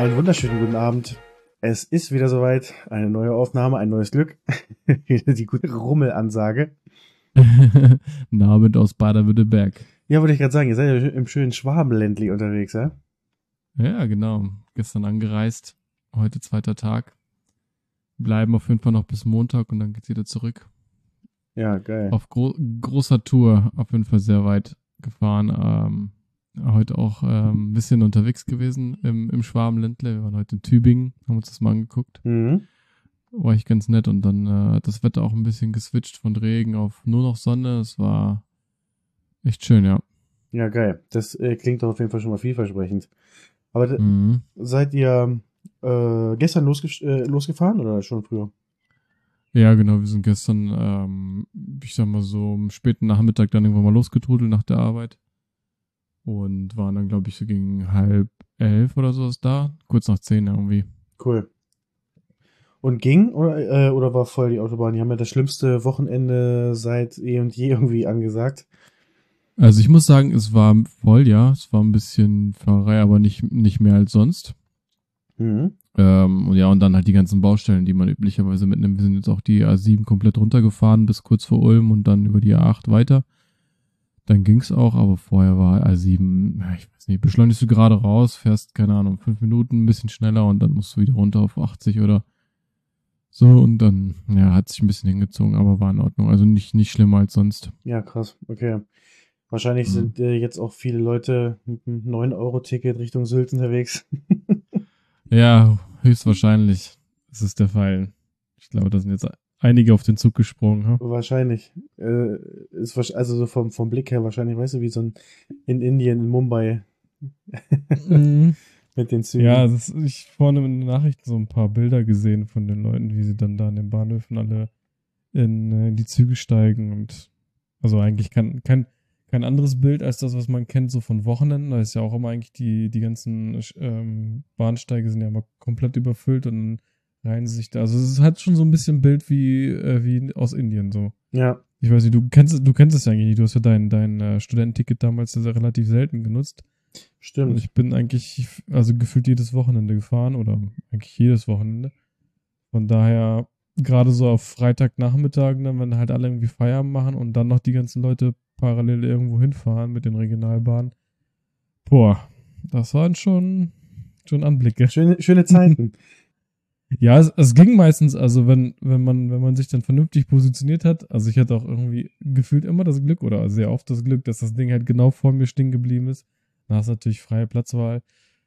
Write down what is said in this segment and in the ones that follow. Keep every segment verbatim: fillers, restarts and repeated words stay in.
Einen wunderschönen guten Abend. Es ist wieder soweit. Eine neue Aufnahme, ein neues Glück. Wieder die gute Rummelansage. Norbert aus Baden-Württemberg. Ja, wollte ich gerade sagen, ihr seid ja im schönen Schwabenländli unterwegs, ja? Ja, genau. Gestern angereist. Heute zweiter Tag. Bleiben auf jeden Fall noch bis Montag und dann geht's wieder zurück. Ja, geil. Auf gro- großer Tour. Auf jeden Fall sehr weit gefahren. Ähm, heute auch ähm, ein bisschen unterwegs gewesen im, im Schwabenländle. Wir waren heute in Tübingen, haben uns das mal angeguckt. Mhm. War echt ganz nett und dann äh, hat das Wetter auch ein bisschen geswitcht von Regen auf nur noch Sonne. Es war echt schön, ja. Ja, geil. Das äh, klingt doch auf jeden Fall schon mal vielversprechend. Aber d- Mhm. seid ihr äh, gestern losge äh, losgefahren oder schon früher? Ja, genau, wir sind gestern, ähm, ich sag mal so, am späten Nachmittag dann irgendwann mal losgetrudelt nach der Arbeit und waren dann, glaube ich, so gegen halb elf oder so ist da, kurz nach zehn irgendwie. Cool. Und ging oder, äh, oder war voll die Autobahn? Die haben ja das schlimmste Wochenende seit eh und je irgendwie angesagt. Also ich muss sagen, es war voll, ja, es war ein bisschen Fahrerei, aber nicht, nicht mehr als sonst. Mhm. Ähm, und ja, und dann halt die ganzen Baustellen, die man üblicherweise mitnimmt. Wir sind jetzt auch die A sieben komplett runtergefahren bis kurz vor Ulm und dann über die A acht weiter. Dann ging's auch, aber vorher war A sieben, ja, ich weiß nicht, beschleunigst du gerade raus, fährst, keine Ahnung, fünf Minuten ein bisschen schneller und dann musst du wieder runter auf achtzig oder so und dann, ja, hat sich ein bisschen hingezogen, aber war in Ordnung. Also nicht, nicht schlimmer als sonst. Ja, krass. Okay. Wahrscheinlich Mhm. sind äh, jetzt auch viele Leute mit einem neun Euro Ticket Richtung Sylt unterwegs. Ja, höchstwahrscheinlich ist es der Fall. Ich glaube, da sind jetzt einige auf den Zug gesprungen. Ha? Wahrscheinlich. Äh, ist wahrsch- also so vom, vom Blick her wahrscheinlich, weißt du, wie so ein in Indien, in Mumbai Mhm. mit den Ja, Zügen. das, ich vorne in den Nachrichten so ein paar Bilder gesehen von den Leuten, wie sie dann da in den Bahnhöfen alle in, äh, in die Züge steigen und also eigentlich kein, kein, kein anderes Bild als das, was man kennt, so von Wochenenden. Da ist ja auch immer eigentlich die, die ganzen ähm, Bahnsteige sind ja immer komplett überfüllt und dann reihen sie sich da. Also es hat schon so ein bisschen Bild wie, äh, wie aus Indien so. Ja, Ich weiß nicht, du kennst, es- du kennst es ja eigentlich nicht. Du hast ja dein, dein äh, Studententicket damals ja relativ selten genutzt. Und stimmt. ich bin eigentlich, also gefühlt jedes Wochenende gefahren oder eigentlich jedes Wochenende. Von daher, gerade so auf Freitagnachmittagen, dann, wenn halt alle irgendwie Feierabend machen und dann noch die ganzen Leute parallel irgendwo hinfahren mit den Regionalbahnen. Boah, das waren schon, schon Anblicke. Schöne, schöne Zeiten. Ja, es, es ging meistens, also wenn, wenn man, wenn man sich dann vernünftig positioniert hat, also ich hatte auch irgendwie gefühlt immer das Glück oder sehr oft das Glück, dass das Ding halt genau vor mir stehen geblieben ist. Da hast du natürlich freie Platzwahl.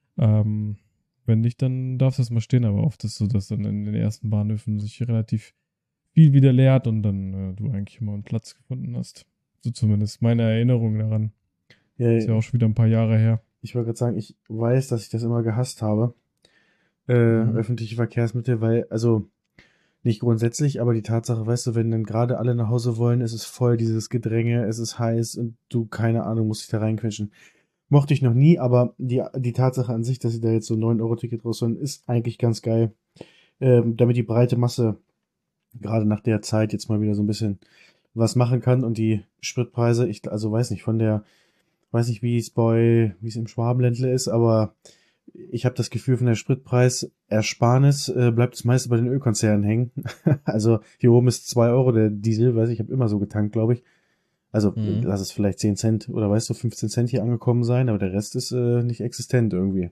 Ähm, wenn nicht, dann darfst du es mal stehen, aber oft ist es so, dass dann in den ersten Bahnhöfen sich relativ viel wieder leert und dann äh, du eigentlich immer einen Platz gefunden hast. So zumindest meine Erinnerung daran. Ja, Ist ja auch schon wieder ein paar Jahre her. ich wollte gerade sagen, ich weiß, dass ich das immer gehasst habe. Äh, Mhm. öffentliche Verkehrsmittel, weil, also nicht grundsätzlich, aber die Tatsache, weißt du, wenn dann gerade alle nach Hause wollen, ist es voll dieses Gedränge, es ist heiß und du, keine Ahnung, musst dich da reinquetschen. Mochte ich noch nie, aber die, die Tatsache an sich, dass sie da jetzt so ein neun Euro Ticket rausholen, ist eigentlich ganz geil. Ähm, damit die breite Masse gerade nach der Zeit jetzt mal wieder so ein bisschen was machen kann und die Spritpreise, ich also weiß nicht, von der, weiß nicht, wie es bei, wie es im Schwabenländle ist, aber ich habe das Gefühl, von der Spritpreisersparnis äh, bleibt es meist bei den Ölkonzernen hängen. Also hier oben ist zwei Euro der Diesel, weiß ich, ich habe immer so getankt, glaube ich. Also Mhm. lass es vielleicht zehn Cent oder weißt du, fünfzehn Cent hier angekommen sein, aber der Rest ist äh, nicht existent irgendwie.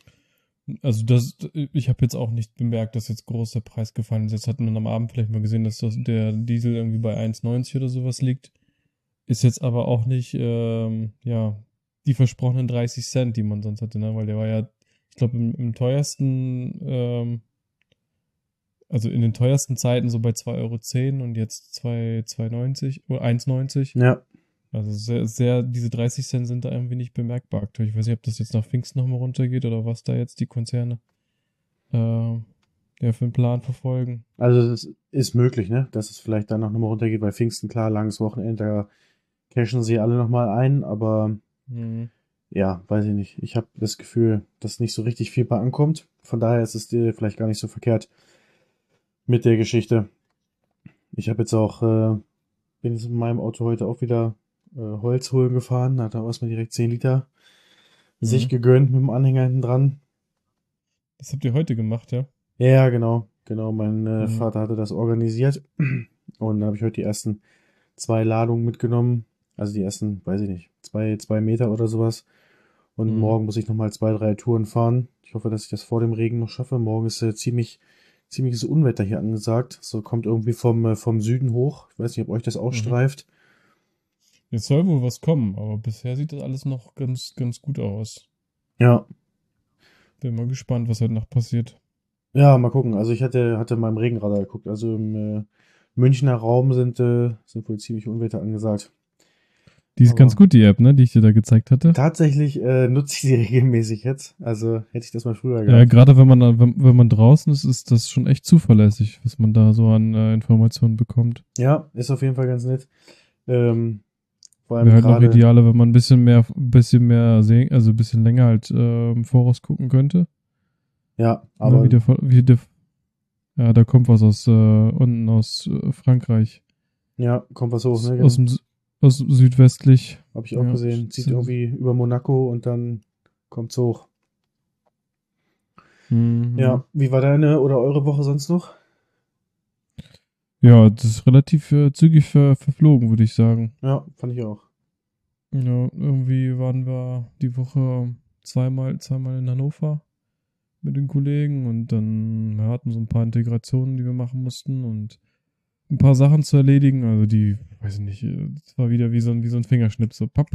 Also das, ich habe jetzt auch nicht bemerkt, dass jetzt groß der Preis gefallen ist. Jetzt hat man am Abend vielleicht mal gesehen, dass das, der Diesel irgendwie bei eins neunzig oder sowas liegt. Ist jetzt aber auch nicht, ähm, ja, die versprochenen dreißig Cent, die man sonst hatte, ne? Weil der war ja, ich glaube, im, im teuersten, ähm, also in den teuersten Zeiten so bei zwei Euro zehn und jetzt zwei zwei neunzig oder eins neunzig. Ja, Also sehr, sehr, diese dreißig Cent sind da irgendwie nicht bemerkbar aktuell. Ich weiß nicht, ob das jetzt nach Pfingsten nochmal runtergeht oder was da jetzt die Konzerne äh, ja, für einen Plan verfolgen. also es ist möglich, ne, dass es vielleicht dann noch mal runtergeht. Bei Pfingsten, klar, langes Wochenende, da cashen sie alle noch mal ein, aber Mhm. ja, weiß ich nicht. Ich habe das Gefühl, dass nicht so richtig viel bei ankommt. Von daher ist es dir vielleicht gar nicht so verkehrt mit der Geschichte. Ich habe jetzt auch, äh, bin jetzt in meinem Auto heute auch wieder äh, Holz holen gefahren. Da hat er erstmal direkt zehn Liter sich Mhm. gegönnt mit dem Anhänger hinten dran. Das habt ihr heute gemacht, ja? Ja, ja, genau. Genau, mein äh, Mhm. Vater hatte das organisiert. Und dann habe ich heute die ersten zwei Ladungen mitgenommen. Also die ersten, weiß ich nicht, zwei, zwei Meter oder sowas. Und Mhm. morgen muss ich nochmal zwei, drei Touren fahren. Ich hoffe, dass ich das vor dem Regen noch schaffe. Morgen ist äh, ziemlich, ziemliches Unwetter hier angesagt. So kommt irgendwie vom, äh, vom Süden hoch. Ich weiß nicht, ob euch das auch Mhm. streift. Jetzt soll wohl was kommen, aber bisher sieht das alles noch ganz, ganz gut aus. Ja, Bin mal gespannt, was heute Nacht passiert. ja, mal gucken. Also ich hatte, hatte mal im Regenradar geguckt. Also im äh, Münchner Raum sind, äh, sind wohl ziemlich Unwetter angesagt. Die ist ganz Aber gut, die App, ne, die ich dir da gezeigt hatte. tatsächlich äh, nutze ich sie regelmäßig jetzt. Also hätte ich das mal früher Ja, gehabt. gerade wenn man, da- wenn, wenn man draußen ist, ist das schon echt zuverlässig, was man da so an äh, Informationen bekommt. Ja, ist auf jeden Fall ganz nett. Ähm, vor allem Wäre halt noch gerade, idealer, wenn man ein bisschen mehr, ein bisschen mehr sehen, also ein bisschen länger halt äh, im Voraus gucken könnte. ja, Ne, wie aber der, wie der, ja, da kommt was aus äh, unten aus äh, Frankreich. ja, kommt was hoch, Aus, ne? aus Genau. dem Sü- aus südwestlich. Habe ich auch Ja, gesehen. ist Zieht ja- irgendwie über Monaco und dann kommt's hoch. Mhm. Ja, wie war deine oder eure Woche sonst noch? Ja, das ist relativ äh, zügig ver verflogen, würde ich sagen. Ja, fand ich auch. Ja, irgendwie waren wir die Woche zweimal, zweimal in Hannover mit den Kollegen und dann wir hatten so ein paar Integrationen, die wir machen mussten und ein paar Sachen zu erledigen. Also die, weiß ich nicht, es war wieder wie so ein, wie so ein Fingerschnipp, so papp.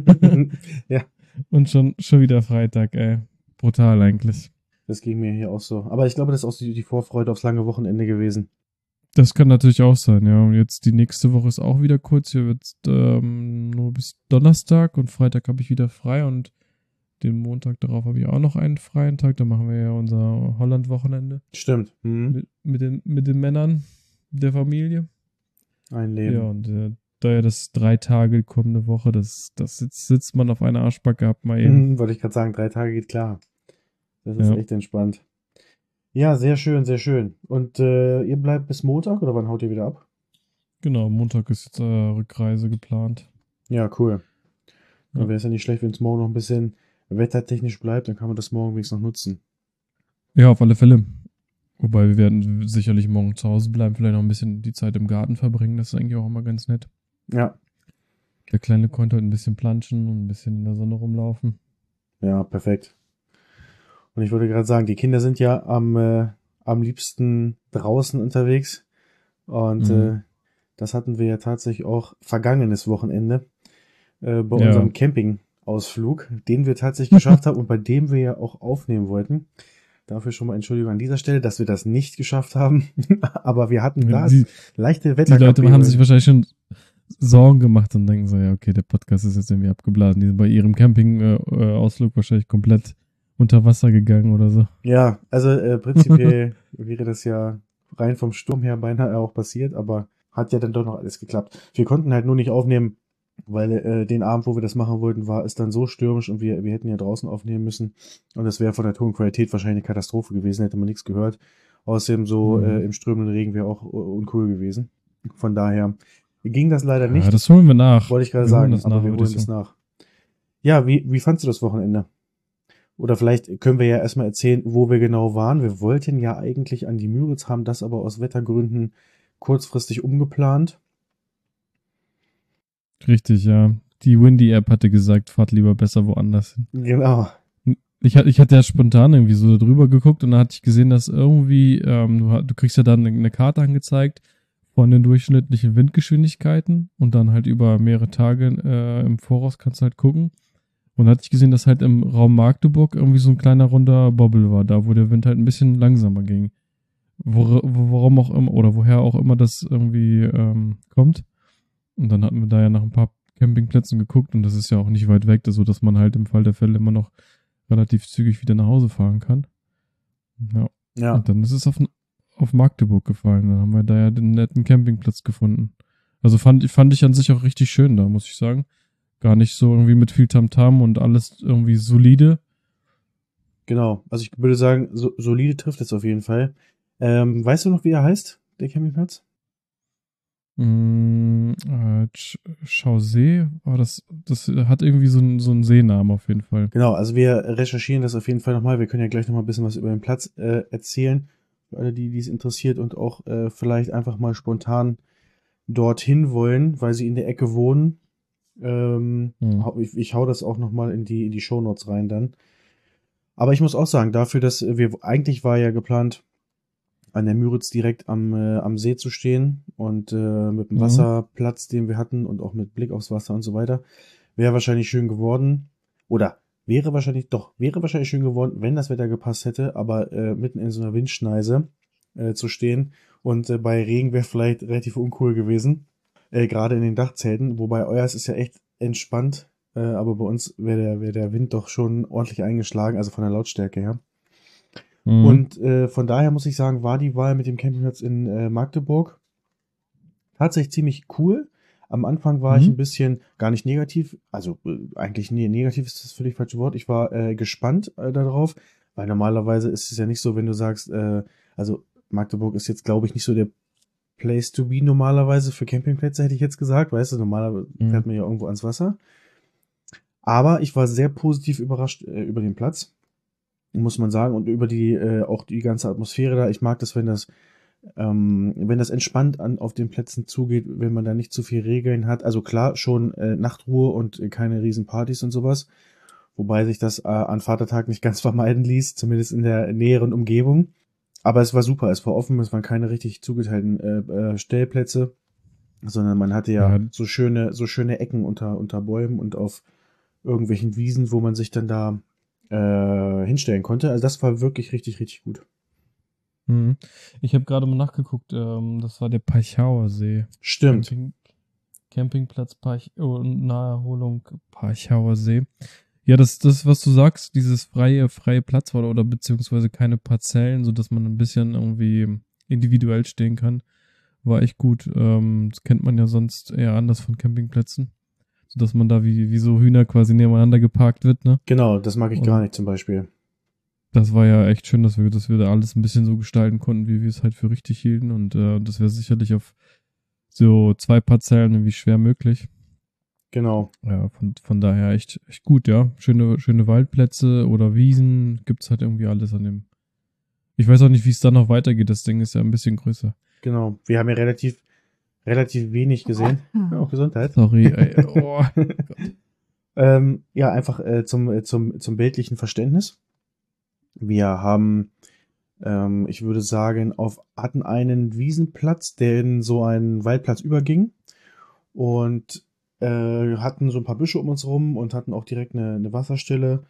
Ja, Und schon, schon wieder Freitag, ey. Brutal eigentlich. das ging mir hier auch so. Aber ich glaube, das ist auch die, die Vorfreude aufs lange Wochenende gewesen. Das kann natürlich auch sein, ja. Und jetzt die nächste Woche ist auch wieder kurz. Hier wird ähm, nur bis Donnerstag und Freitag habe ich wieder frei und den Montag darauf habe ich auch noch einen freien Tag. Da machen wir ja unser Holland-Wochenende Stimmt. Mhm. mit, mit, den, mit den Männern der Familie. Ein Ja, Leben. und äh, da ja das drei Tage kommende Woche, das, das sitzt, sitzt man auf einer Arschbacke ab mal eben. Mhm, wollte ich gerade sagen, drei Tage geht klar. Das ist Ja, echt entspannt. Ja, sehr schön, sehr schön. Und äh, ihr bleibt bis Montag oder wann haut ihr wieder ab? genau. Montag ist jetzt äh, Rückreise geplant. Ja, cool. Dann Ja. wäre es ja nicht schlecht, wenn es morgen noch ein bisschen wettertechnisch bleibt, dann kann man das morgen wenigstens noch nutzen. Ja, auf alle Fälle. Wobei wir werden sicherlich morgen zu Hause bleiben, vielleicht noch ein bisschen die Zeit im Garten verbringen. Das ist eigentlich auch immer ganz nett. Ja, Der Kleine konnte heute ein bisschen planschen und ein bisschen in der Sonne rumlaufen. ja, perfekt. Und ich wollte gerade sagen, die Kinder sind ja am, äh, am liebsten draußen unterwegs. Und Mhm. äh, das hatten wir ja tatsächlich auch vergangenes Wochenende äh, bei Ja. unserem Campingausflug, den wir tatsächlich geschafft haben und bei dem wir ja auch aufnehmen wollten. Dafür schon mal Entschuldigung an dieser Stelle, dass wir das nicht geschafft haben. Aber wir hatten da Die, leichte die Leute haben sich Wetterkapriolen. wahrscheinlich schon Sorgen gemacht und denken so, ja, okay, der Podcast ist jetzt irgendwie abgeblasen. Die sind bei ihrem Camping-Ausflug äh, Ausflug wahrscheinlich komplett unter Wasser gegangen oder so. Ja, also äh, prinzipiell wäre das ja rein vom Sturm her beinahe auch passiert, aber hat ja dann doch noch alles geklappt. Wir konnten halt nur nicht aufnehmen, weil äh, den Abend, wo wir das machen wollten, war es dann so stürmisch und wir, wir hätten ja draußen aufnehmen müssen. Und das wäre von der Tonqualität wahrscheinlich eine Katastrophe gewesen, hätte man nichts gehört. Außerdem so äh, Mhm. im strömenden Regen wäre auch äh, uncool gewesen. Von daher ging das leider Ja, nicht, das holen wir nach. wollte ich gerade Wir holen sagen, das aber nach, wir würde ich holen das sagen. nach. Ja, wie, wie fandst du das Wochenende? Oder vielleicht können wir ja erstmal erzählen, wo wir genau waren. Wir wollten ja eigentlich an die Müritz, haben das aber aus Wettergründen kurzfristig umgeplant. Richtig, ja. Die Windy-App hatte gesagt, fahrt lieber besser woanders hin. Genau. Ich, hatte- ich hatte ja spontan irgendwie so drüber geguckt und dann hatte ich gesehen, dass irgendwie, ähm, du, ha- du kriegst ja dann eine, eine Karte angezeigt von den durchschnittlichen Windgeschwindigkeiten und dann halt über mehrere Tage äh, im Voraus kannst du halt gucken. Und dann hatte ich gesehen, dass halt im Raum Magdeburg irgendwie so ein kleiner runder Bobbel war, da wo der Wind halt ein bisschen langsamer ging. Wor warum auch immer, oder woher auch immer das irgendwie ähm, kommt. Und dann hatten wir da ja nach ein paar Campingplätzen geguckt und das ist ja auch nicht weit weg, so dass man halt im Fall der Fälle immer noch relativ zügig wieder nach Hause fahren kann. Ja. Ja, Und dann ist es auf, auf Magdeburg gefallen. Dann haben wir da ja den netten Campingplatz gefunden. Also fand, fand ich an sich auch richtig schön da, muss ich sagen. Gar nicht so irgendwie mit viel Tamtam und alles irgendwie solide. genau. Also ich würde sagen, so, solide trifft es auf jeden Fall. Ähm, weißt du noch, wie er heißt, der Campingplatz? Mm, äh, Ch- Chausee, aber das, das hat irgendwie so einen, so einen Seenamen auf jeden Fall. Genau, also wir recherchieren das auf jeden Fall nochmal. Wir können ja gleich nochmal ein bisschen was über den Platz äh, erzählen, für alle, die es interessiert und auch äh, vielleicht einfach mal spontan dorthin wollen, weil sie in der Ecke wohnen. Ähm, Hm. hau- ich, ich hau das auch nochmal in die, in die Shownotes rein dann. Aber ich muss auch sagen, dafür, dass wir, eigentlich war ja geplant, an der Müritz direkt am, äh, am See zu stehen und äh, mit dem Mhm. Wasserplatz, den wir hatten und auch mit Blick aufs Wasser und so weiter, wäre wahrscheinlich schön geworden. Oder wäre wahrscheinlich, doch, wäre wahrscheinlich schön geworden, wenn das Wetter gepasst hätte, aber äh, mitten in so einer Windschneise äh, zu stehen und äh, bei Regen wäre vielleicht relativ uncool gewesen. Äh, gerade in den Dachzelten, wobei euers ist ja echt entspannt, äh, aber bei uns wäre der, wär der Wind doch schon ordentlich eingeschlagen, also von der Lautstärke her. Mhm. Und äh, von daher muss ich sagen, war die Wahl mit dem Campingplatz in äh, Magdeburg tatsächlich ziemlich cool. Am Anfang war ich Mhm. ein bisschen gar nicht negativ, also äh, eigentlich nee, negativ ist das völlig falsche Wort. Ich war äh, gespannt äh, darauf, weil normalerweise ist es ja nicht so, wenn du sagst, äh, also Magdeburg ist jetzt, glaube ich, nicht so der Place to be normalerweise für Campingplätze, hätte ich jetzt gesagt. Weißt du, normalerweise Mhm. fährt man ja irgendwo ans Wasser. Aber ich war sehr positiv überrascht äh, über den Platz, muss man sagen, und über die äh, auch die ganze Atmosphäre da. Ich mag das, wenn das ähm, wenn das entspannt an auf den Plätzen zugeht, wenn man da nicht zu viel Regeln hat. Also klar, schon äh, Nachtruhe und äh, keine Riesenpartys und sowas. Wobei sich das äh, an Vatertag nicht ganz vermeiden ließ, zumindest in der näheren Umgebung. Aber es war super, es war offen, es waren keine richtig zugeteilten äh, äh, Stellplätze, sondern man hatte ja Ja, so schöne, so schöne Ecken unter, unter Bäumen und auf irgendwelchen Wiesen, wo man sich dann da äh, hinstellen konnte. Also das war wirklich richtig, richtig gut. mhm. Ich habe gerade mal nachgeguckt, ähm, das war der Peichauer See. Stimmt. Camping, Campingplatz Peich, oh, Naherholung Peichauer See. Ja, das, das, was du sagst, dieses freie, freie Platzwahl oder beziehungsweise keine Parzellen, so dass man ein bisschen irgendwie individuell stehen kann, war echt gut. Ähm, das kennt man ja sonst eher anders von Campingplätzen. So dass man da wie, wie so Hühner quasi nebeneinander geparkt wird, ne? Genau, das mag ich gar Und nicht zum Beispiel. das war ja echt schön, dass wir, dass wir da alles ein bisschen so gestalten konnten, wie wir es halt für richtig hielten. Und äh, das wäre sicherlich auf so zwei Parzellen irgendwie schwer möglich. Genau. Ja, von, von daher echt, echt gut, ja. Schöne, schöne Waldplätze oder Wiesen, gibt's halt irgendwie alles an dem. Ich weiß auch nicht, wie es dann noch weitergeht. Das Ding ist ja ein bisschen größer. Genau. Wir haben ja relativ, relativ wenig gesehen. Ja, auch Gesundheit. Sorry, ey. Oh. ähm, ja, einfach äh, zum, äh, zum, zum bildlichen Verständnis. Wir haben, ähm, ich würde sagen, auf, hatten einen Wiesenplatz, der in so einen Waldplatz überging und äh, hatten so ein paar Büsche um uns rum und hatten auch direkt eine, eine Wasserstelle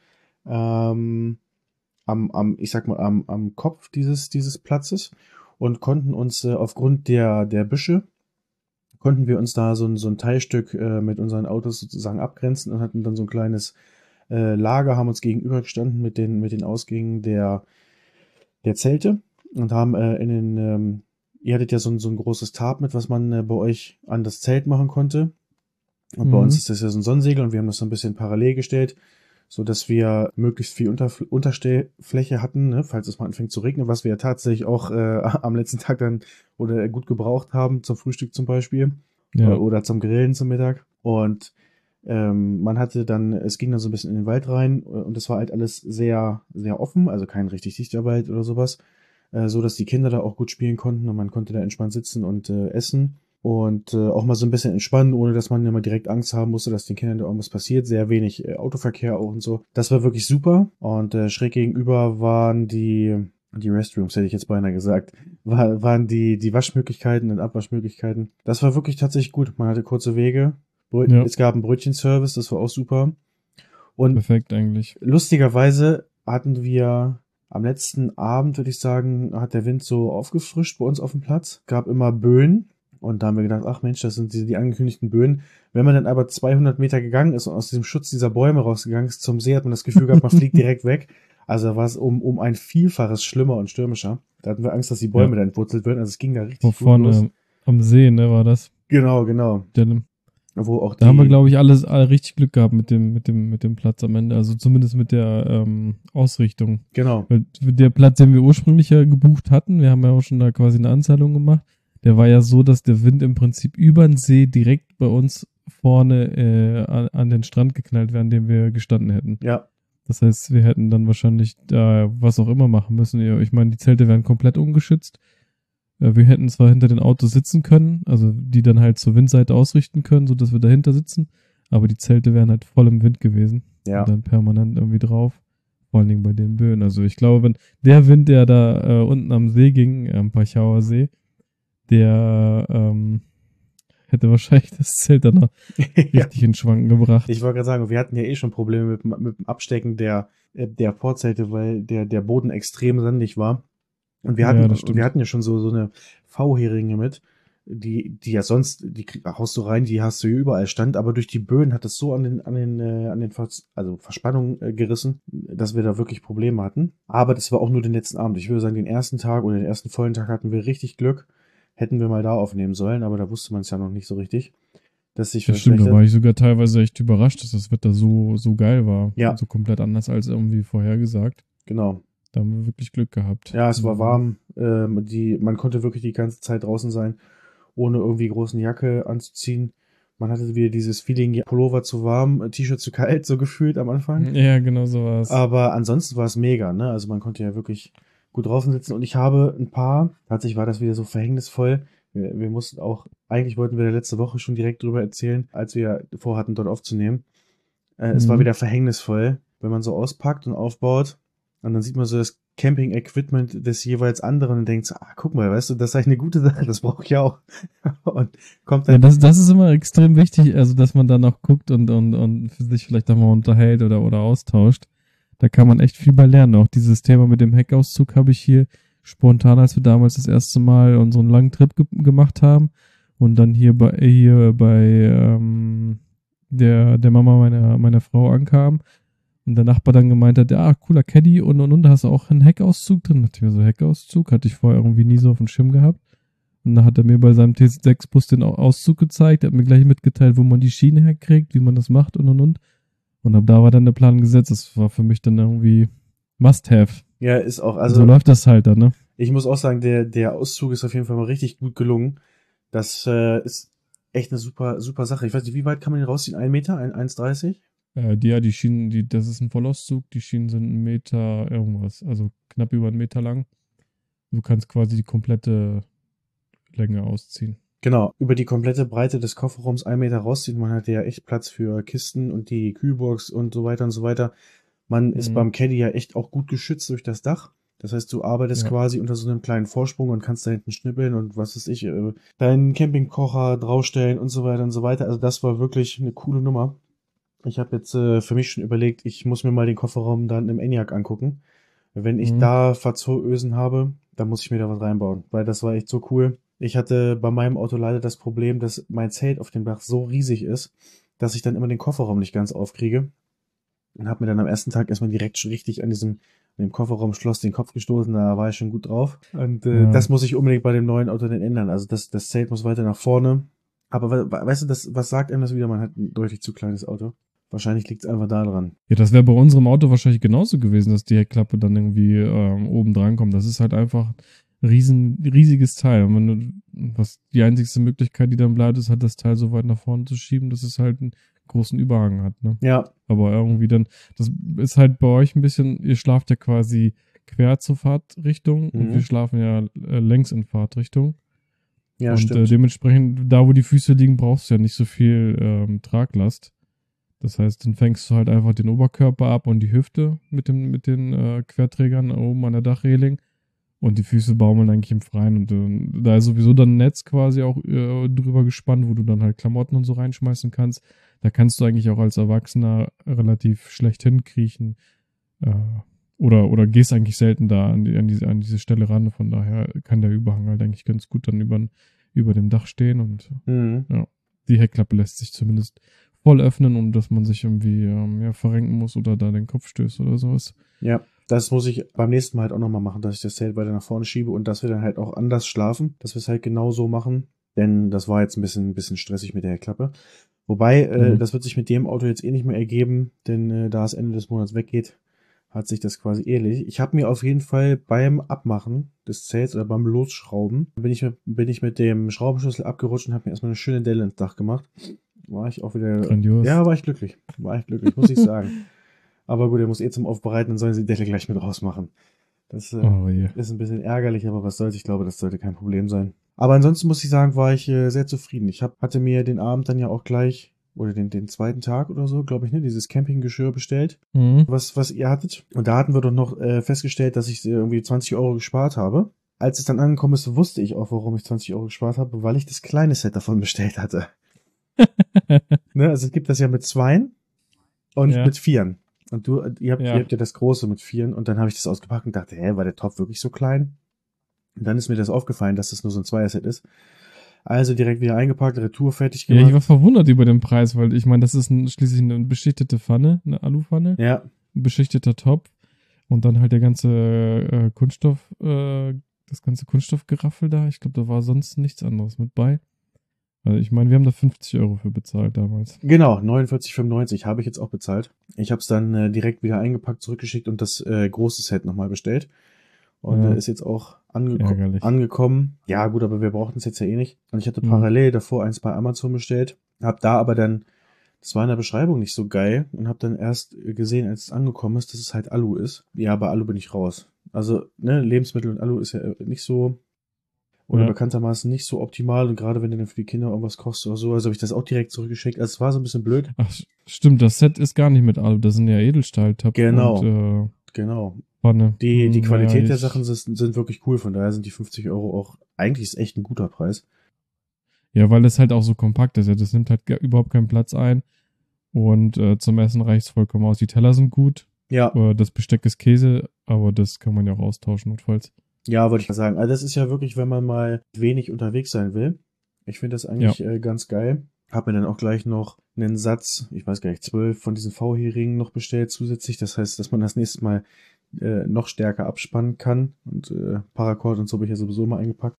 ähm, am, am, ich sag mal, am, am Kopf dieses, dieses Platzes und konnten uns äh, aufgrund der, der Büsche konnten wir uns da so ein, so ein Teilstück äh, mit unseren Autos sozusagen abgrenzen und hatten dann so ein kleines äh, Lager, haben uns gegenübergestanden mit den, mit den Ausgängen der, der Zelte und haben äh, in den, ähm, ihr hattet ja so ein, so ein großes Tarp mit, was man äh, bei euch an das Zelt machen konnte. Und bei uns Mhm. ist das ja so ein Sonnensegel und wir haben das so ein bisschen parallel gestellt, so dass wir möglichst viel Unter Unterstellfläche hatten, ne, falls es mal anfängt zu regnen, was wir ja tatsächlich auch äh, am letzten Tag dann oder gut gebraucht haben, zum Frühstück zum Beispiel äh, Ja. oder zum Grillen zum Mittag. Und ähm, man hatte dann, es ging dann so ein bisschen in den Wald rein äh, und das war halt alles sehr, sehr offen, also kein richtig dichter Wald oder sowas, äh, so dass die Kinder da auch gut spielen konnten und man konnte da entspannt sitzen und äh, essen. Und äh, auch mal so ein bisschen entspannen, ohne dass man immer direkt Angst haben musste, dass den Kindern da irgendwas passiert. Sehr wenig äh, Autoverkehr auch und so. Das war wirklich super. Und äh, schräg gegenüber waren die, die Restrooms, hätte ich jetzt beinahe gesagt, war, waren die, die Waschmöglichkeiten und Abwaschmöglichkeiten. Das war wirklich tatsächlich gut. Man hatte kurze Wege. Brö Ja. Es gab einen Brötchenservice, das war auch super. Und Perfekt eigentlich. lustigerweise hatten wir am letzten Abend, würde ich sagen, hat der Wind so aufgefrischt bei uns auf dem Platz. Gab immer Böen. Und da haben wir gedacht, ach Mensch, das sind die, die angekündigten Böen. Wenn man dann aber zweihundert Meter gegangen ist und aus diesem Schutz dieser Bäume rausgegangen ist zum See, hat man das Gefühl gehabt, man fliegt direkt weg. Also war es um, um ein Vielfaches schlimmer und stürmischer. Da hatten wir Angst, dass die Bäume Ja. dann entwurzelt werden. Also es ging da richtig Wo gut vorne los. am See, ne, war das. Genau, genau. Der, Wo auch da haben wir, die, glaube ich, alles alle richtig Glück gehabt mit dem, mit dem, mit dem Platz am Ende. Also zumindest mit der ähm, Ausrichtung. genau, Weil der Platz, den wir ursprünglich ja gebucht hatten, wir haben ja auch schon da quasi eine Anzahlung gemacht, der war ja so, dass der Wind im Prinzip über den See direkt bei uns vorne äh, an, an den Strand geknallt wäre, an dem wir gestanden hätten. Ja. Das heißt, wir hätten dann wahrscheinlich da was auch immer machen müssen. Ich meine, die Zelte wären komplett ungeschützt. Wir hätten zwar hinter den Autos sitzen können, also die dann halt zur Windseite ausrichten können, sodass wir dahinter sitzen, aber die Zelte wären halt voll im Wind gewesen. Ja. Und dann permanent irgendwie drauf. Vor allen Dingen bei den Böen. Also ich glaube, wenn der Wind, der da äh, unten am See ging, am Pachauer See, der ähm, hätte wahrscheinlich das Zelt dann noch Ja. richtig in Schwanken gebracht. Ich wollte gerade sagen, wir hatten ja eh schon Probleme mit, dem- mit dem Abstecken der, der Vorzelte, weil der, der Boden extrem sandig war. Und wir Ja, hatten, das stimmt. wir hatten ja schon so, so eine V-Heringe mit, die, die ja sonst, die krieg- haust du rein, die hast du hier überall stand, aber durch die Böen hat es so an den, an den, äh, an den Vers also Verspannungen äh, gerissen, dass wir da wirklich Probleme hatten. Aber das war auch nur den letzten Abend. Ich würde sagen, den ersten Tag oder den ersten vollen Tag hatten wir richtig Glück. Hätten wir mal da aufnehmen sollen, aber da wusste man es ja noch nicht so richtig, dass sich Das stimmt, da verschlechtert. war ich sogar teilweise echt überrascht, dass das Wetter so, so geil war. Ja. So komplett anders als irgendwie vorhergesagt. Genau. Da haben wir wirklich Glück gehabt. Ja, es war Mhm. warm. Ähm, die, man konnte wirklich die ganze Zeit draußen sein, ohne irgendwie großen Jacke anzuziehen. Man hatte wieder dieses Feeling, ja, Pullover zu warm, äh, T-Shirt zu kalt, so gefühlt am Anfang. Ja, genau so war es. Aber ansonsten war es mega, ne? Also man konnte ja wirklich gut draußen sitzen. Und ich habe ein paar, tatsächlich war das wieder so verhängnisvoll. Wir, wir mussten auch, eigentlich wollten wir da letzte Woche schon direkt drüber erzählen, als wir vorhatten, dort aufzunehmen. Äh, Es war Mhm. wieder verhängnisvoll, wenn man so auspackt und aufbaut. Und dann sieht man so das Camping-Equipment des jeweils anderen und denkt so, ah, guck mal, weißt du, das ist eigentlich eine gute Sache, das brauche ich auch. Und kommt Ja, dann, das, das ist immer extrem wichtig, also dass man da noch guckt und, und, und für sich vielleicht auch mal unterhält oder, oder austauscht. Da kann man echt viel bei lernen. Auch dieses Thema mit dem Heckauszug habe ich hier spontan, als wir damals das erste Mal unseren langen Trip ge gemacht haben und dann hier bei hier bei ähm, der, der Mama meiner, meiner Frau ankam und der Nachbar dann gemeint hat, ja, cooler Caddy und und und, da hast du auch einen Heckauszug drin. Da dachte ich mir so, Heckauszug? Hatte ich vorher irgendwie nie so auf dem Schirm gehabt. Und dann hat er mir bei seinem T sechs Bus den Au- Auszug gezeigt, er hat mir gleich mitgeteilt, wo man die Schiene herkriegt, wie man das macht und und und. Und ab da war dann der Plan gesetzt. Das war für mich dann irgendwie Must-Have. ja, ist auch, Also so also läuft das halt dann, ne? ich muss auch sagen, der, der Auszug ist auf jeden Fall mal richtig gut gelungen. Das äh, ist echt eine super, super Sache. Ich weiß nicht, wie weit kann man den rausziehen? Ein Meter? Ein, eins dreißig? Äh, die, ja, die Schienen, die, das ist ein Vollauszug, die Schienen sind einen Meter irgendwas, also knapp über einen Meter lang. Du kannst quasi die komplette Länge ausziehen. Genau, über die komplette Breite des Kofferraums ein Meter rausziehen. Man hatte ja echt Platz für Kisten und die Kühlbox und so weiter und so weiter. Man ist Mhm. beim Caddy ja echt auch gut geschützt durch das Dach. Das heißt, du arbeitest Ja. quasi unter so einem kleinen Vorsprung und kannst da hinten schnippeln und was weiß ich, äh, deinen Campingkocher draufstellen und so weiter und so weiter. Also das war wirklich eine coole Nummer. Ich habe jetzt äh, für mich schon überlegt, ich muss mir mal den Kofferraum dann im ENIAC angucken. Wenn ich Mhm. da Verzöösen habe, dann muss ich mir da was reinbauen, weil das war echt so cool. Ich hatte bei meinem Auto leider das Problem, dass mein Zelt auf dem Dach so riesig ist, dass ich dann immer den Kofferraum nicht ganz aufkriege. Und habe mir dann am ersten Tag erstmal direkt schon richtig an diesem an dem Kofferraumschloss den Kopf gestoßen, da war ich schon gut drauf. Und äh, Ja. das muss ich unbedingt bei dem neuen Auto dann ändern. Also das, das Zelt muss weiter nach vorne. Aber we we- weißt du, das, was sagt einem das wieder? Man hat ein deutlich zu kleines Auto. Wahrscheinlich liegt es einfach da dran. Ja, das wäre bei unserem Auto wahrscheinlich genauso gewesen, dass die Heckklappe dann irgendwie ähm, oben dran kommt. Das ist halt einfach ein riesen, riesiges Teil. Und wenn du, was die einzigste Möglichkeit, die dann bleibt, ist halt das Teil so weit nach vorne zu schieben, dass es halt einen großen Überhang hat. Ne? Ja, Aber irgendwie dann, das ist halt bei euch ein bisschen, ihr schlaft ja quasi quer zur Fahrtrichtung und Mhm. wir schlafen ja äh, längs in Fahrtrichtung. ja, und äh, stimmt. dementsprechend, da wo die Füße liegen, brauchst du ja nicht so viel ähm, Traglast. Das heißt, dann fängst du halt einfach den Oberkörper ab und die Hüfte mit, dem, mit den äh, Querträgern oben an der Dachreling. Und die Füße baumeln eigentlich im Freien. Und äh, da ist sowieso dann ein Netz quasi auch äh, drüber gespannt, wo du dann halt Klamotten und so reinschmeißen kannst. Da kannst du eigentlich auch als Erwachsener relativ schlecht hinkriechen. Äh, oder, oder gehst eigentlich selten da an, die, an, diese, an diese Stelle ran. Von daher kann der Überhang halt eigentlich ganz gut dann über, über dem Dach stehen. Und Mhm. ja, die Heckklappe lässt sich zumindest voll öffnen, und dass man sich irgendwie ähm, ja, verrenken muss oder da den Kopf stößt oder sowas. Ja, das muss ich beim nächsten Mal halt auch nochmal machen, dass ich das Zelt weiter nach vorne schiebe und dass wir dann halt auch anders schlafen, dass wir es halt genau so machen. Denn das war jetzt ein bisschen, ein bisschen stressig mit der Heckklappe. Wobei, äh, Mhm. das wird sich mit dem Auto jetzt eh nicht mehr ergeben, denn äh, da es Ende des Monats weggeht, hat sich das quasi ähnlich. Ich habe mir auf jeden Fall beim Abmachen des Zelts oder beim Losschrauben, bin ich mit, bin ich mit dem Schraubenschlüssel abgerutscht und habe mir erstmal eine schöne Delle ins Dach gemacht. War ich auch wieder... Grandios. Ja, war ich glücklich. War ich glücklich, muss ich sagen. Aber gut, er muss eh zum Aufbereiten, dann sollen sie die Delle gleich mit rausmachen. Das äh, Oh je. ist ein bisschen ärgerlich, aber was soll's, ich glaube, das sollte kein Problem sein. Aber ansonsten muss ich sagen, war ich äh, sehr zufrieden. Ich hab, hatte mir den Abend dann ja auch gleich, oder den, den zweiten Tag oder so, glaube ich, ne, dieses Campinggeschirr bestellt, Mhm. was, was ihr hattet. Und da hatten wir doch noch äh, festgestellt, dass ich äh, irgendwie zwanzig Euro gespart habe. Als es dann angekommen ist, wusste ich auch, warum ich zwanzig Euro gespart habe, weil ich das kleine Set davon bestellt hatte. Ne, also es gibt das ja mit Zweien und Ja. mit Vieren. Und du, ihr habt, Ja. ihr habt ja das große mit Vieren und dann habe ich das ausgepackt und dachte, hä, war der Topf wirklich so klein? Und dann ist mir das aufgefallen, dass das nur so ein Zweier-Set ist. Also direkt wieder eingepackt, Retour fertig Ja, ich gemacht. war verwundert über den Preis, weil ich meine, das ist ein, schließlich eine beschichtete Pfanne, eine Alupfanne, Ja, ein beschichteter Topf und dann halt der ganze äh, Kunststoff, äh, das ganze Kunststoffgeraffel da. Ich glaube, da war sonst nichts anderes mit bei. Also ich meine, wir haben da fünfzig Euro für bezahlt damals. genau, neunundvierzig fünfundneunzig habe ich jetzt auch bezahlt. Ich habe es dann äh, direkt wieder eingepackt, zurückgeschickt und das äh, große Set nochmal bestellt. Und Ja. äh, ist jetzt auch angeko Ärgerlich. angekommen. Ja gut, aber wir brauchten es jetzt ja eh nicht. Und ich hatte Mhm. parallel davor eins bei Amazon bestellt. Hab da aber dann, das war in der Beschreibung nicht so geil und habe dann erst gesehen, als es angekommen ist, dass es halt Alu ist. Ja, bei Alu bin ich raus. Also, ne, Lebensmittel und Alu ist ja nicht so, oder Ja. bekanntermaßen nicht so optimal. Und gerade wenn du dann für die Kinder irgendwas kochst oder so, also habe ich das auch direkt zurückgeschickt. Also es war so ein bisschen blöd. Ach, stimmt, das Set ist gar nicht mit Alu, das sind ja Edelstahltöpfe Genau. und äh, Genau. Pfanne. Die, die Hm, Qualität ja, der ich, Sachen sind, sind wirklich cool, von daher sind die fünfzig Euro auch, eigentlich ist echt ein guter Preis. Ja, weil das halt auch so kompakt ist. Ja, das nimmt halt gar- überhaupt keinen Platz ein. Und äh, zum Essen reicht es vollkommen aus. Die Teller sind gut. Ja, Äh, das Besteck ist Käse, aber das kann man ja auch austauschen notfalls. ja, wollte ich mal sagen. Also das ist ja wirklich, wenn man mal wenig unterwegs sein will. Ich finde das eigentlich äh, ganz geil. Hab mir dann auch gleich noch einen Satz, ich weiß gar nicht, zwölf von diesen V-Heringen noch bestellt zusätzlich. Das heißt, dass man das nächste Mal äh, noch stärker abspannen kann. Und äh, Paracord und so habe ich ja sowieso mal eingepackt.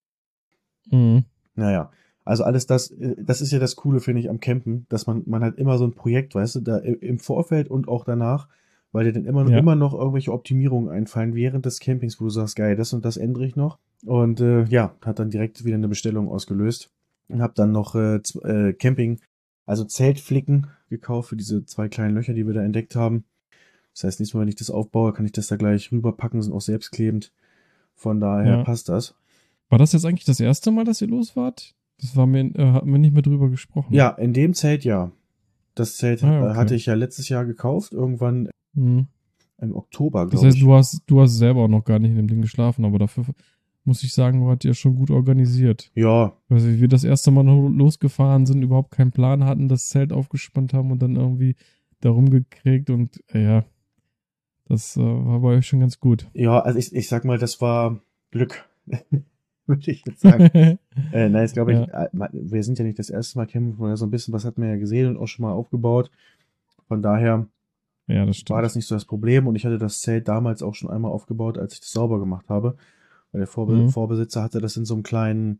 Mhm. Naja, also alles das, äh, das ist ja das Coole, finde ich, am Campen, dass man, man hat immer so ein Projekt, weißt du, da i- im Vorfeld und auch danach, weil dir dann immer, Ja. immer noch irgendwelche Optimierungen einfallen während des Campings, wo du sagst, geil, das und das ändere ich noch. Und äh, ja, hat dann direkt wieder eine Bestellung ausgelöst. Und hab dann noch äh, z- äh, Camping, also Zeltflicken gekauft für diese zwei kleinen Löcher, die wir da entdeckt haben. Das heißt, nächstes Mal, wenn ich das aufbaue, kann ich das da gleich rüberpacken, sind auch selbstklebend. Von daher Ja. passt das. War das jetzt eigentlich das erste Mal, dass ihr los wart? Das war mir, äh, hatten wir nicht mehr drüber gesprochen. Ja, in dem Zelt ja. Das Zelt Ah, äh, okay. hatte ich ja letztes Jahr gekauft, irgendwann Mhm. im Oktober, Das glaube heißt, ich. du hast, du hast selber auch noch gar nicht in dem Ding geschlafen, aber dafür muss ich sagen, wart ihr schon gut organisiert. Ja, Also wie wir das erste Mal noch losgefahren sind, überhaupt keinen Plan hatten, das Zelt aufgespannt haben und dann irgendwie da rumgekriegt und äh, ja, das äh, war bei euch schon ganz gut. ja, also ich, ich sag mal, das war Glück, würde ich jetzt sagen. äh, nein, jetzt glaube ich, Ja. äh, wir sind ja nicht das erste Mal campen, oder so ein bisschen was hat man ja gesehen und auch schon mal aufgebaut. Von daher Ja, das stimmt. war das nicht so das Problem und ich hatte das Zelt damals auch schon einmal aufgebaut, als ich das sauber gemacht habe. Weil der Vorbe Mhm. Vorbesitzer hatte das in so einem kleinen,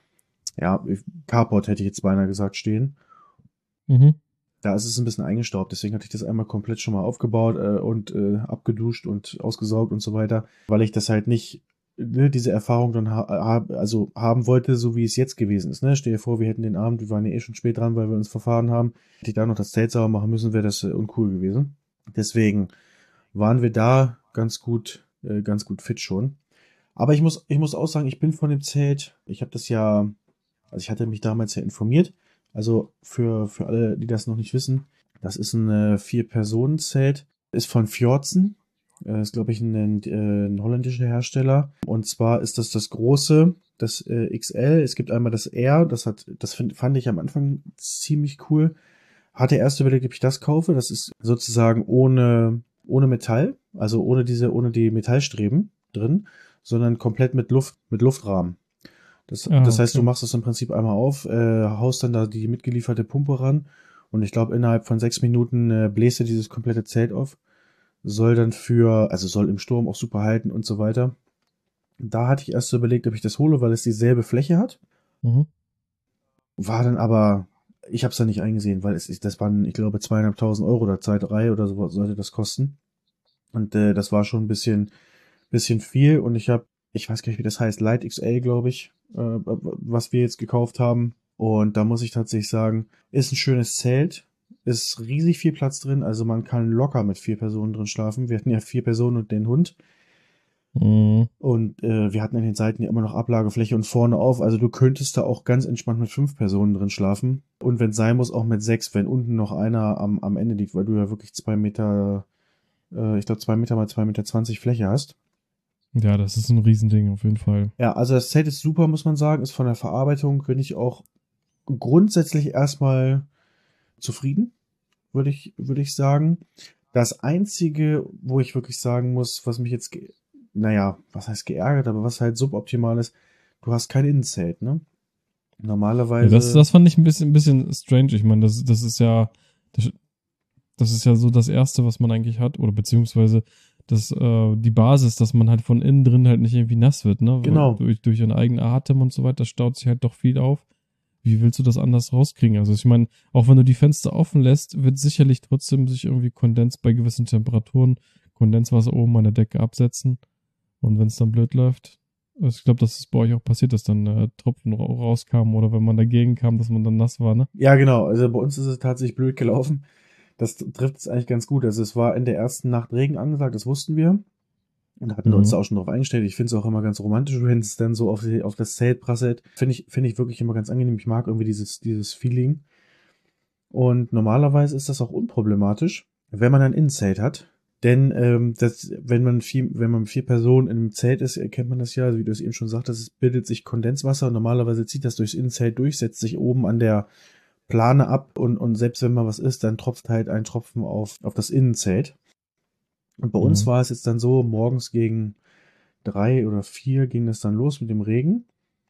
ja, Carport hätte ich jetzt beinahe gesagt, stehen. Mhm. Da ist es ein bisschen eingestaubt, deswegen hatte ich das einmal komplett schon mal aufgebaut äh, und äh, abgeduscht und ausgesaugt und so weiter, weil ich das halt nicht, ne, diese Erfahrung dann ha hab, also haben wollte, so wie es jetzt gewesen ist. Ne? Stell dir vor, wir hätten den Abend, wir waren ja eh schon spät dran, weil wir uns verfahren haben, hätte ich da noch das Zelt sauber machen müssen, wäre das äh, uncool gewesen. Deswegen waren wir da ganz gut, äh, ganz gut fit schon. Aber ich muss, ich muss auch sagen, ich bin von dem Zelt, ich habe das ja, also ich hatte mich damals ja informiert. Also für, für alle, die das noch nicht wissen, das ist ein äh, Vier-Personen-Zelt, ist von Fjordsen, äh, ist glaube ich ein, äh, ein holländischer Hersteller. Und zwar ist das das große, das äh, X L. Es gibt einmal das R, das hat, das find, fand ich am Anfang ziemlich cool. Hatte erst überlegt, ob ich das kaufe. Das ist sozusagen ohne, ohne Metall, also ohne diese, ohne die Metallstreben drin, sondern komplett mit Luft, mit Luftrahmen. Das, Ah, das heißt, du okay. machst es im Prinzip einmal auf, äh, haust dann da die mitgelieferte Pumpe ran und ich glaube, innerhalb von sechs Minuten äh, bläst er dieses komplette Zelt auf. Soll dann für, also soll im Sturm auch super halten und so weiter. Da hatte ich erst so überlegt, ob ich das hole, weil es dieselbe Fläche hat. Mhm. War dann aber, ich habe es dann nicht eingesehen, weil es ist, das waren, ich glaube, zweieinhalbtausend Euro oder zwei, drei oder so sollte das kosten. Und äh, das war schon ein bisschen, bisschen viel. Und ich habe, ich weiß gar nicht, wie das heißt, Light X L, glaube ich, äh, was wir jetzt gekauft haben. Und da muss ich tatsächlich sagen, ist ein schönes Zelt, ist riesig viel Platz drin. Also man kann locker mit vier Personen drin schlafen. Wir hatten ja vier Personen und den Hund. Mhm. Und äh, wir hatten an den Seiten ja immer noch Ablagefläche und vorne auf. Also du könntest da auch ganz entspannt mit fünf Personen drin schlafen. Und wenn es sein muss, auch mit sechs, wenn unten noch einer am, am Ende liegt, weil du ja wirklich zwei Meter, äh, ich glaube zwei Meter mal zwei Meter zwanzig Fläche hast. Ja, das ist ein Riesending auf jeden Fall. Ja, also das Zelt ist super, muss man sagen. Ist von der Verarbeitung, bin ich auch grundsätzlich erstmal zufrieden, würde ich, würde ich sagen. Das Einzige, wo ich wirklich sagen muss, was mich jetzt, ge- naja, was heißt geärgert, aber was halt suboptimal ist, du hast kein Innenzelt, ne? Ja, das, Normalerweise, das fand ich ein bisschen, ein bisschen strange. Ich meine, das, das ist ja, das, das ist ja so das Erste, was man eigentlich hat, oder beziehungsweise das, äh, die Basis, dass man halt von innen drin halt nicht irgendwie nass wird, ne? genau, Durch, durch einen eigenen Atem und so weiter staut sich halt doch viel auf. Wie willst du das anders rauskriegen? Also ich meine, auch wenn du die Fenster offen lässt, wird sicherlich trotzdem sich irgendwie Kondens bei gewissen Temperaturen, Kondenswasser oben an der Decke absetzen. Und wenn es dann blöd läuft, also ich glaube, dass es bei euch auch passiert, dass dann äh, Tropfen ra- rauskamen oder wenn man dagegen kam, dass man dann nass war, ne? ja, genau. Also bei uns ist es tatsächlich blöd gelaufen. Das trifft es eigentlich ganz gut. Also es war in der ersten Nacht Regen angesagt, das wussten wir. Und da hatten wir uns Mhm. da auch schon drauf eingestellt. Ich finde es auch immer ganz romantisch, wenn es dann so auf, die, auf das Zelt prasselt. Finde ich, finde ich wirklich immer ganz angenehm. Ich mag irgendwie dieses, dieses Feeling. Und normalerweise ist das auch unproblematisch, wenn man ein Innenzelt hat. Denn ähm, das, wenn man vier, wenn man mit vier Personen in einem Zelt ist, erkennt man das ja, also wie du es eben schon sagtest, es bildet sich Kondenswasser und normalerweise zieht das durchs Innenzelt durch, setzt sich oben an der Plane ab und, und selbst wenn mal was ist, dann tropft halt ein Tropfen auf, auf das Innenzelt. Und bei uns Mhm. war es jetzt dann so, morgens gegen drei oder vier ging es dann los mit dem Regen.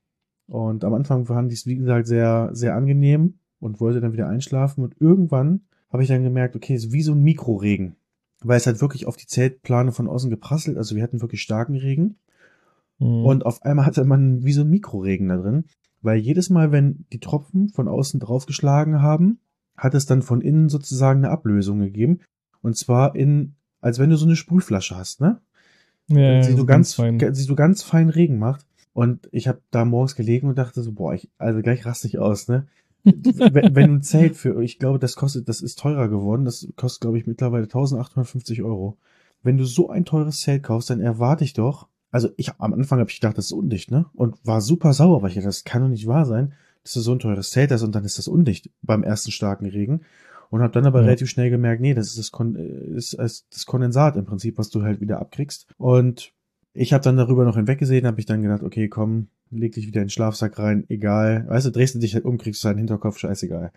Und am Anfang fand ich es, wie gesagt, sehr, sehr angenehm und wollte dann wieder einschlafen. Und irgendwann habe ich dann gemerkt, okay, es ist wie so ein Mikroregen. Weil es halt wirklich auf die Zeltplane von außen geprasselt. Also wir hatten wirklich starken Regen. Mhm. Und auf einmal hatte man wie so ein Mikroregen da drin. Weil jedes Mal, wenn die Tropfen von außen draufgeschlagen haben, hat es dann von innen sozusagen eine Ablösung gegeben. Und zwar in, als wenn du so eine Sprühflasche hast, ne? Ja, Sie ja, so so ganz ganz, fein. sie so ganz fein Regen macht. Und ich habe da morgens gelegen und dachte so, boah, ich, also gleich raste ich aus, ne? Wenn wenn ein Zelt für, ich glaube, das kostet, das ist teurer geworden, das kostet, glaube ich, mittlerweile eintausendachthundertfünfzig Euro. Wenn du so ein teures Zelt kaufst, dann erwarte ich doch, also ich am Anfang habe ich gedacht, das ist undicht, ne? Und war super sauer, weil ich dachte, das kann doch nicht wahr sein, dass du so ein teures Zelt hast und dann ist das undicht beim ersten starken Regen. Und habe dann aber Ja. relativ schnell gemerkt, nee, das ist das, Kon äh, ist, ist das Kondensat im Prinzip, was du halt wieder abkriegst. Und ich habe dann darüber noch hinweggesehen, habe ich dann gedacht, okay, komm, leg dich wieder in den Schlafsack rein, egal. Weißt du, drehst du dich halt um, kriegst du einen Hinterkopf, scheißegal.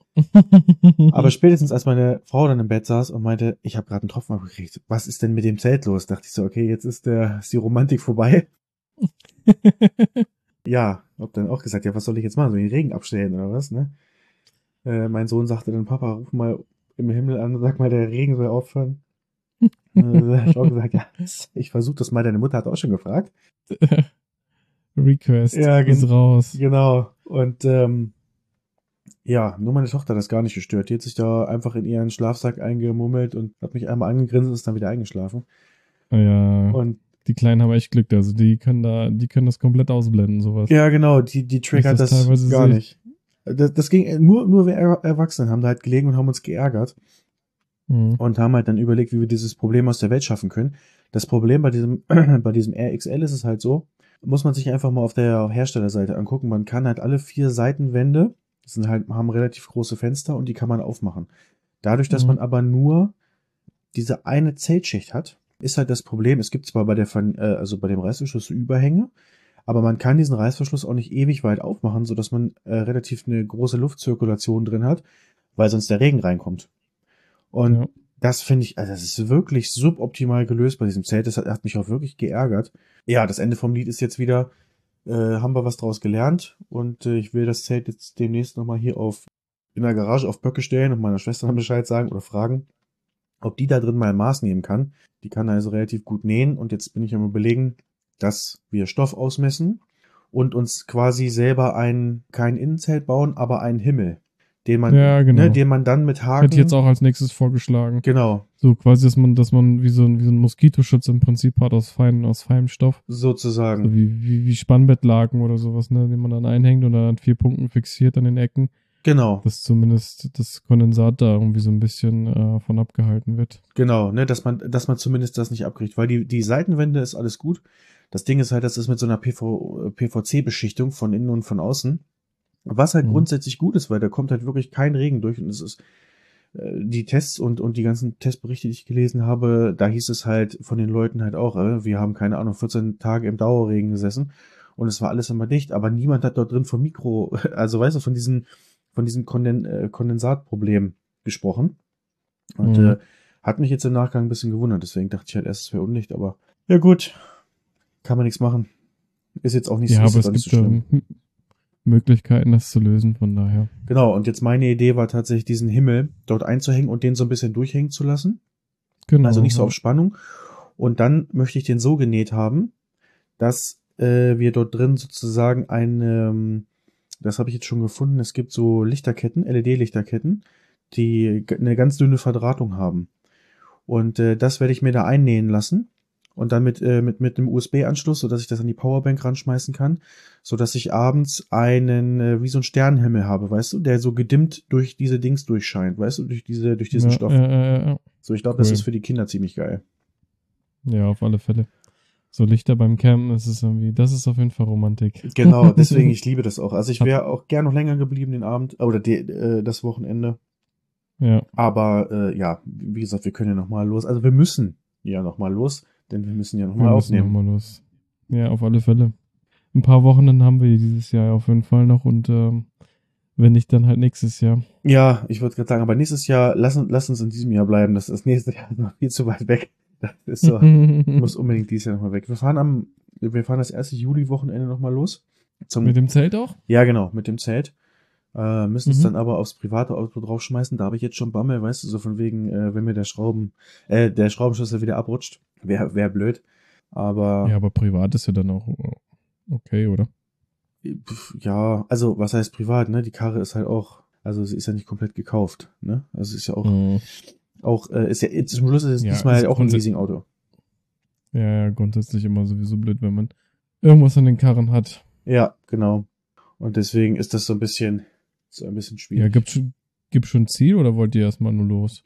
Aber spätestens als meine Frau dann im Bett saß und meinte, ich habe gerade einen Tropfen abgekriegt, was ist denn mit dem Zelt los? Dachte ich so, okay, jetzt ist der, ist die Romantik vorbei. Ja, hab dann auch gesagt, ja, was soll ich jetzt machen? Soll ich den Regen abstellen oder was, ne? Äh, mein Sohn sagte dann, Papa, ruf mal im Himmel an und sag mal, der Regen soll aufhören. Äh, da hab ich auch gesagt, ja, ich versuche das mal, deine Mutter hat auch schon gefragt. Request Ja, ist gen raus. genau. Und ähm, ja, nur meine Tochter hat das gar nicht gestört. Die hat sich da einfach in ihren Schlafsack eingemummelt und hat mich einmal angegrinst und ist dann wieder eingeschlafen. Ja, Und die Kleinen haben echt Glück. Also die können da, die können das komplett ausblenden, sowas. ja, genau, die, die Wenn ich triggert das das teilweise gar sehe. nicht. Das, das ging nur, nur wir Er- Erwachsenen haben da halt gelegen und haben uns geärgert Mhm. und haben halt dann überlegt, wie wir dieses Problem aus der Welt schaffen können. Das Problem bei diesem, bei diesem R X L ist es halt so, muss man sich einfach mal auf der Herstellerseite angucken. Man kann halt alle vier Seitenwände, das sind halt, haben relativ große Fenster und die kann man aufmachen. Dadurch, dass Mhm. man aber nur diese eine Zeltschicht hat, ist halt das Problem, es gibt zwar bei der, Ver- äh, also bei dem Reißverschluss so Überhänge, aber man kann diesen Reißverschluss auch nicht ewig weit aufmachen, sodass man äh, relativ eine große Luftzirkulation drin hat, weil sonst der Regen reinkommt. Und Ja. das finde ich, also das ist wirklich suboptimal gelöst bei diesem Zelt. Das hat, hat mich auch wirklich geärgert. Ja, das Ende vom Lied ist jetzt wieder, äh, haben wir was draus gelernt und äh, ich will das Zelt jetzt demnächst nochmal hier auf in der Garage auf Böcke stellen und meiner Schwester dann Bescheid sagen oder fragen, ob die da drin mal ein Maß nehmen kann. Die kann also relativ gut nähen und jetzt bin ich am Überlegen, dass wir Stoff ausmessen und uns quasi selber ein, kein Innenzelt bauen, aber einen Himmel. den man, Ja, genau. ne, den man dann mit Haken. Hätte ich jetzt auch als nächstes vorgeschlagen. Genau. So quasi, dass man, dass man wie so ein, wie so ein Moskitoschutz im Prinzip hat aus feinem, aus feinem Stoff. Sozusagen. So wie, wie, wie Spannbettlaken oder sowas, ne, den man dann einhängt und dann an vier Punkten fixiert an den Ecken. Genau. Dass zumindest das Kondensat da irgendwie so ein bisschen äh, von abgehalten wird. Genau, ne, dass man, dass man zumindest das nicht abkriegt, weil die, die Seitenwände ist alles gut. Das Ding ist halt, das ist mit so einer P V, P V C-Beschichtung von innen und von außen. Was halt Mhm. grundsätzlich gut ist, weil da kommt halt wirklich kein Regen durch und es ist, äh, die Tests und, und die ganzen Testberichte, die ich gelesen habe, da hieß es halt von den Leuten halt auch, äh, wir haben keine Ahnung, vierzehn Tage im Dauerregen gesessen und es war alles immer dicht, aber niemand hat dort drin vom Mikro, also weißt du, von diesen, von diesem Konden, äh, Kondensatproblem gesprochen. Und Mhm. äh, hat mich jetzt im Nachgang ein bisschen gewundert, deswegen dachte ich halt erst, es wäre Unlicht, aber ja gut, kann man nichts machen. Ist jetzt auch nicht, Ja, ist aber jetzt es auch nicht gibt so schlimm. ähm, Möglichkeiten, das zu lösen, von daher. Genau, und jetzt meine Idee war tatsächlich, diesen Himmel dort einzuhängen und den so ein bisschen durchhängen zu lassen. Genau. Also nicht so ja. auf Spannung. Und dann möchte ich den so genäht haben, dass äh, wir dort drin sozusagen eine, ähm, das habe ich jetzt schon gefunden, es gibt so Lichterketten, L E D-Lichterketten, die g- eine ganz dünne Verdrahtung haben. Und äh, das werde ich mir da einnähen lassen und dann mit, äh, mit, mit einem U S B-Anschluss, sodass ich das an die Powerbank ranschmeißen kann, sodass ich abends einen, äh, wie so einen Sternenhimmel habe, weißt du, der so gedimmt durch diese Dings durchscheint, weißt du, durch diese, durch diesen ja, Stoff. Ja, ja, ja. So, ich glaube, Cool. das ist für die Kinder ziemlich geil. Ja, auf alle Fälle. So Lichter beim Campen, das ist irgendwie, das ist auf jeden Fall Romantik. Genau, deswegen, ich liebe das auch. Also ich wäre auch gern noch länger geblieben den Abend, oder die, äh, das Wochenende. Ja, Aber äh, ja, wie gesagt, wir können ja noch mal los. Also wir müssen ja noch mal los, denn wir müssen ja noch wir mal müssen aufnehmen. nochmal los. Ja, auf alle Fälle. Ein paar Wochen dann haben wir dieses Jahr auf jeden Fall noch und ähm, wenn nicht, dann halt nächstes Jahr. Ja, ich wollte gerade sagen, aber nächstes Jahr, lass, uns- lass uns in diesem Jahr bleiben. Das ist nächste Jahr noch viel zu weit weg. Das ist so, muss unbedingt dieses Jahr nochmal weg. Wir fahren am, wir fahren das erste Juli-Wochenende nochmal los. Zum, Mit dem Zelt auch? ja, genau, mit dem Zelt. Äh, müssen es Mhm. dann aber aufs private Auto draufschmeißen. Da habe ich jetzt schon Bammel, weißt du, so von wegen, äh, wenn mir der Schrauben, äh, der Schraubenschlüssel wieder abrutscht. Wäre wär blöd. Aber Ja, aber privat ist ja dann auch okay, oder? pf, ja, also was heißt privat, ne? Die Karre ist halt auch, also sie ist ja nicht komplett gekauft, ne? Also sie ist ja auch, Mhm. auch, äh, ist ja, zum Schluss ist es Ja, diesmal ist auch ein grundsä- Leasing-Auto. Ja, ja, grundsätzlich immer sowieso blöd, wenn man irgendwas an den Karren hat. Ja, genau. Und deswegen ist das so ein bisschen, so ein bisschen Ja, schwierig. gibt's schon, gibt's schon ein Ziel oder wollt ihr erstmal nur los?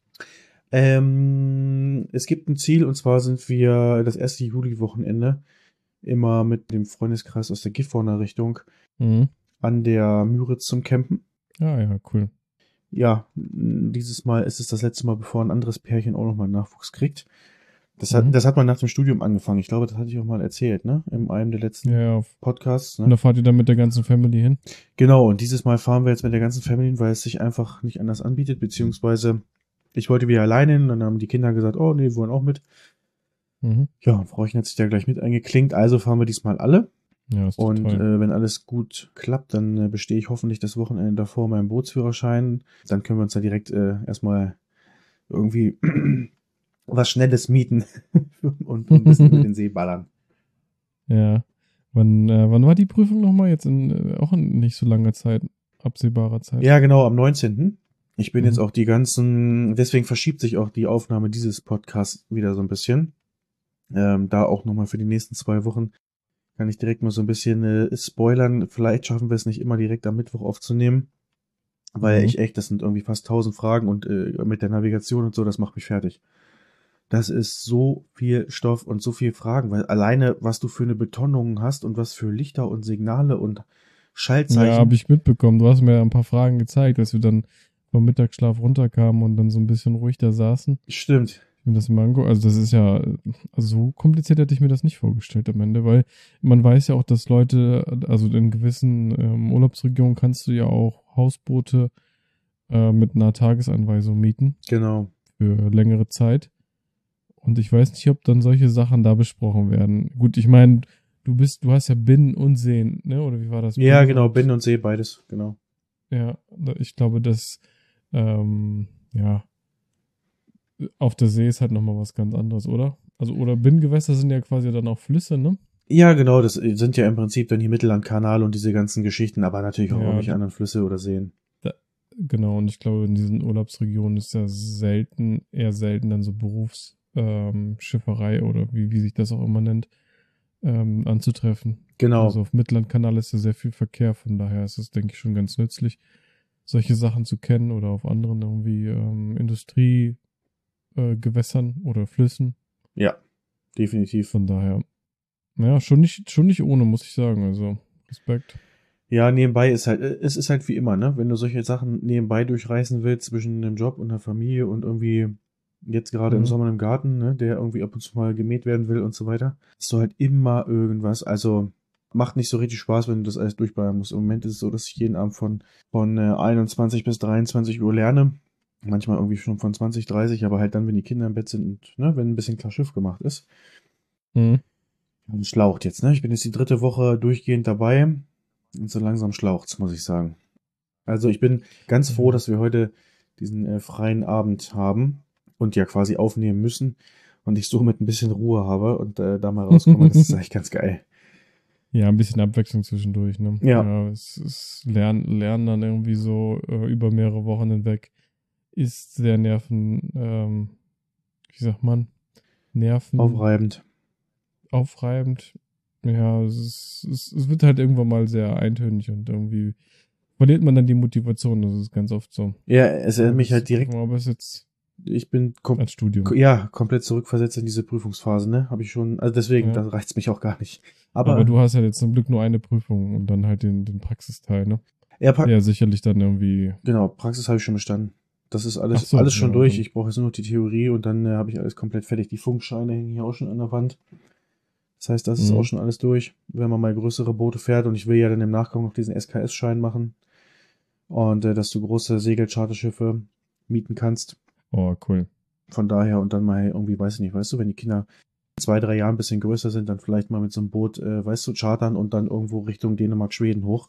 Ähm, es gibt ein Ziel und zwar sind wir das erste Juli-Wochenende immer mit dem Freundeskreis aus der Gifhorner Richtung Mhm. an der Müritz zum Campen. Ah, ja, cool. Ja, m, dieses Mal ist es das letzte Mal, bevor ein anderes Pärchen auch nochmal Nachwuchs kriegt. Das hat, Mhm. das hat man nach dem Studium angefangen. Ich glaube, das hatte ich auch mal erzählt, ne? In einem der letzten Ja, ja. auf- Podcasts, Und ne? da fahrt ihr dann mit der ganzen Family hin? Genau, und dieses Mal fahren wir jetzt mit der ganzen Family hin, weil es sich einfach nicht anders anbietet, beziehungsweise ich wollte wieder alleine hin, dann haben die Kinder gesagt, oh nee, wir wollen auch mit. Mhm. Ja, und Frauchen hat sich da gleich mit eingeklinkt, also fahren wir diesmal alle. Ja, ist doch Und toll. äh, wenn alles gut klappt, dann äh, bestehe ich hoffentlich das Wochenende davor meinen Bootsführerschein. Dann können wir uns da direkt äh, erstmal irgendwie was Schnelles mieten und, und ein bisschen über den See ballern. Ja. Wann, äh, wann war die Prüfung nochmal? Jetzt in äh, auch in nicht so langer Zeit, absehbarer Zeit. Ja, genau, am neunzehnten. Ich bin Mhm. jetzt auch die ganzen, deswegen verschiebt sich auch die Aufnahme dieses Podcasts wieder so ein bisschen. Ähm, da auch nochmal für die nächsten zwei Wochen kann ich direkt mal so ein bisschen äh, spoilern. Vielleicht schaffen wir es nicht immer direkt am Mittwoch aufzunehmen, weil Mhm. ich echt, das sind irgendwie fast tausend Fragen und äh, mit der Navigation und so, das macht mich fertig. Das ist so viel Stoff und so viel Fragen, weil alleine, was du für eine Betonung hast und was für Lichter und Signale und Schaltzeichen. Ja, habe ich mitbekommen. Du hast mir ein paar Fragen gezeigt, als wir dann vom Mittagsschlaf runterkamen und dann so ein bisschen ruhig da saßen. Stimmt. Ich mir das mal angucke. Also das ist ja, also so kompliziert hätte ich mir das nicht vorgestellt am Ende, weil man weiß ja auch, dass Leute, also in gewissen ähm, Urlaubsregionen kannst du ja auch Hausboote äh, mit einer Tagesanweisung mieten Genau. für längere Zeit. Und ich weiß nicht, ob dann solche Sachen da besprochen werden. Gut, ich meine, du bist, du hast ja Binnen und Seen, ne? Oder wie war das? Ja, Binnen genau, und- Binnen und See, beides, genau. Ja, da- ich glaube, dass, ähm, ja, auf der See ist halt nochmal was ganz anderes, oder? Also, oder Binnengewässer sind ja quasi dann auch Flüsse, ne? Ja, genau, das sind ja im Prinzip dann die Mittellandkanal und diese ganzen Geschichten, aber natürlich auch Ja, irgendwelche d- anderen Flüsse oder Seen. genau, und ich glaube, in diesen Urlaubsregionen ist ja selten, eher selten dann so Berufsschifferei ähm, Schifferei oder wie, wie sich das auch immer nennt, ähm, anzutreffen. Genau. Also auf Mittellandkanal ist ja sehr viel Verkehr, von daher ist es, denke ich, schon ganz nützlich, solche Sachen zu kennen oder auf anderen irgendwie ähm, Industriegewässern äh, Gewässern oder Flüssen. Ja, definitiv. Von daher, ja, schon nicht, schon nicht ohne, muss ich sagen. Also Respekt. Ja, nebenbei ist halt, es ist halt wie immer, ne? Wenn du solche Sachen nebenbei durchreißen willst zwischen einem Job und der Familie und irgendwie jetzt gerade im Mhm. Sommer im Garten, ne, der irgendwie ab und zu mal gemäht werden will und so weiter, ist so halt immer irgendwas. Also macht nicht so richtig Spaß, wenn du das alles durchballern musst. Im Moment ist es so, dass ich jeden Abend von, von äh, einundzwanzig bis dreiundzwanzig Uhr lerne. Manchmal irgendwie schon von zwanzig, dreißig, aber halt dann, wenn die Kinder im Bett sind und, ne, wenn ein bisschen klar Schiff gemacht ist. Mhm. Und schlaucht jetzt, ne? Ich bin jetzt die dritte Woche durchgehend dabei und so langsam schlaucht's, muss ich sagen. Also ich bin ganz froh, Ja. dass wir heute diesen äh, freien Abend haben und ja quasi aufnehmen müssen und ich somit ein bisschen Ruhe habe und äh, da mal rauskomme. Das ist eigentlich ganz geil. Ja, ein bisschen Abwechslung zwischendurch, ne? Ja, Ja, es ist Lernen, Lernen dann irgendwie so äh, über mehrere Wochen hinweg ist sehr nerven, ähm, wie sagt man, nerven aufreibend. aufreibend. Ja, es, ist, es, es wird halt irgendwann mal sehr eintönig und irgendwie verliert man dann die Motivation. Das ist ganz oft so. Ja, es erinnert Aber mich das, halt direkt, aber es ist jetzt ich bin kom als Studium. ja, komplett zurückversetzt in diese Prüfungsphase, ne? Habe ich schon, also deswegen, Ja. da reicht's mich auch gar nicht. Aber Aber du hast ja jetzt zum Glück nur eine Prüfung und dann halt den, den Praxisteil, ne? ja, pra Ja, sicherlich dann irgendwie. genau, Praxis habe ich schon bestanden. Das ist Ach alles, so, alles schon ja, durch. dann. Ich brauche jetzt nur noch die Theorie und dann äh, habe ich alles komplett fertig. Die Funkscheine hängen hier auch schon an der Wand. Das heißt, das ist auch Mhm. schon alles durch, wenn man mal größere Boote fährt. Und ich will ja dann im Nachgang noch diesen S K S-Schein machen. Und äh, dass du große Segelcharterschiffe mieten kannst. Oh, cool. Von daher und dann mal irgendwie, weiß ich nicht, weißt du, wenn die Kinder in zwei, drei Jahren ein bisschen größer sind, dann vielleicht mal mit so einem Boot, äh, weißt du, chartern und dann irgendwo Richtung Dänemark, Schweden hoch.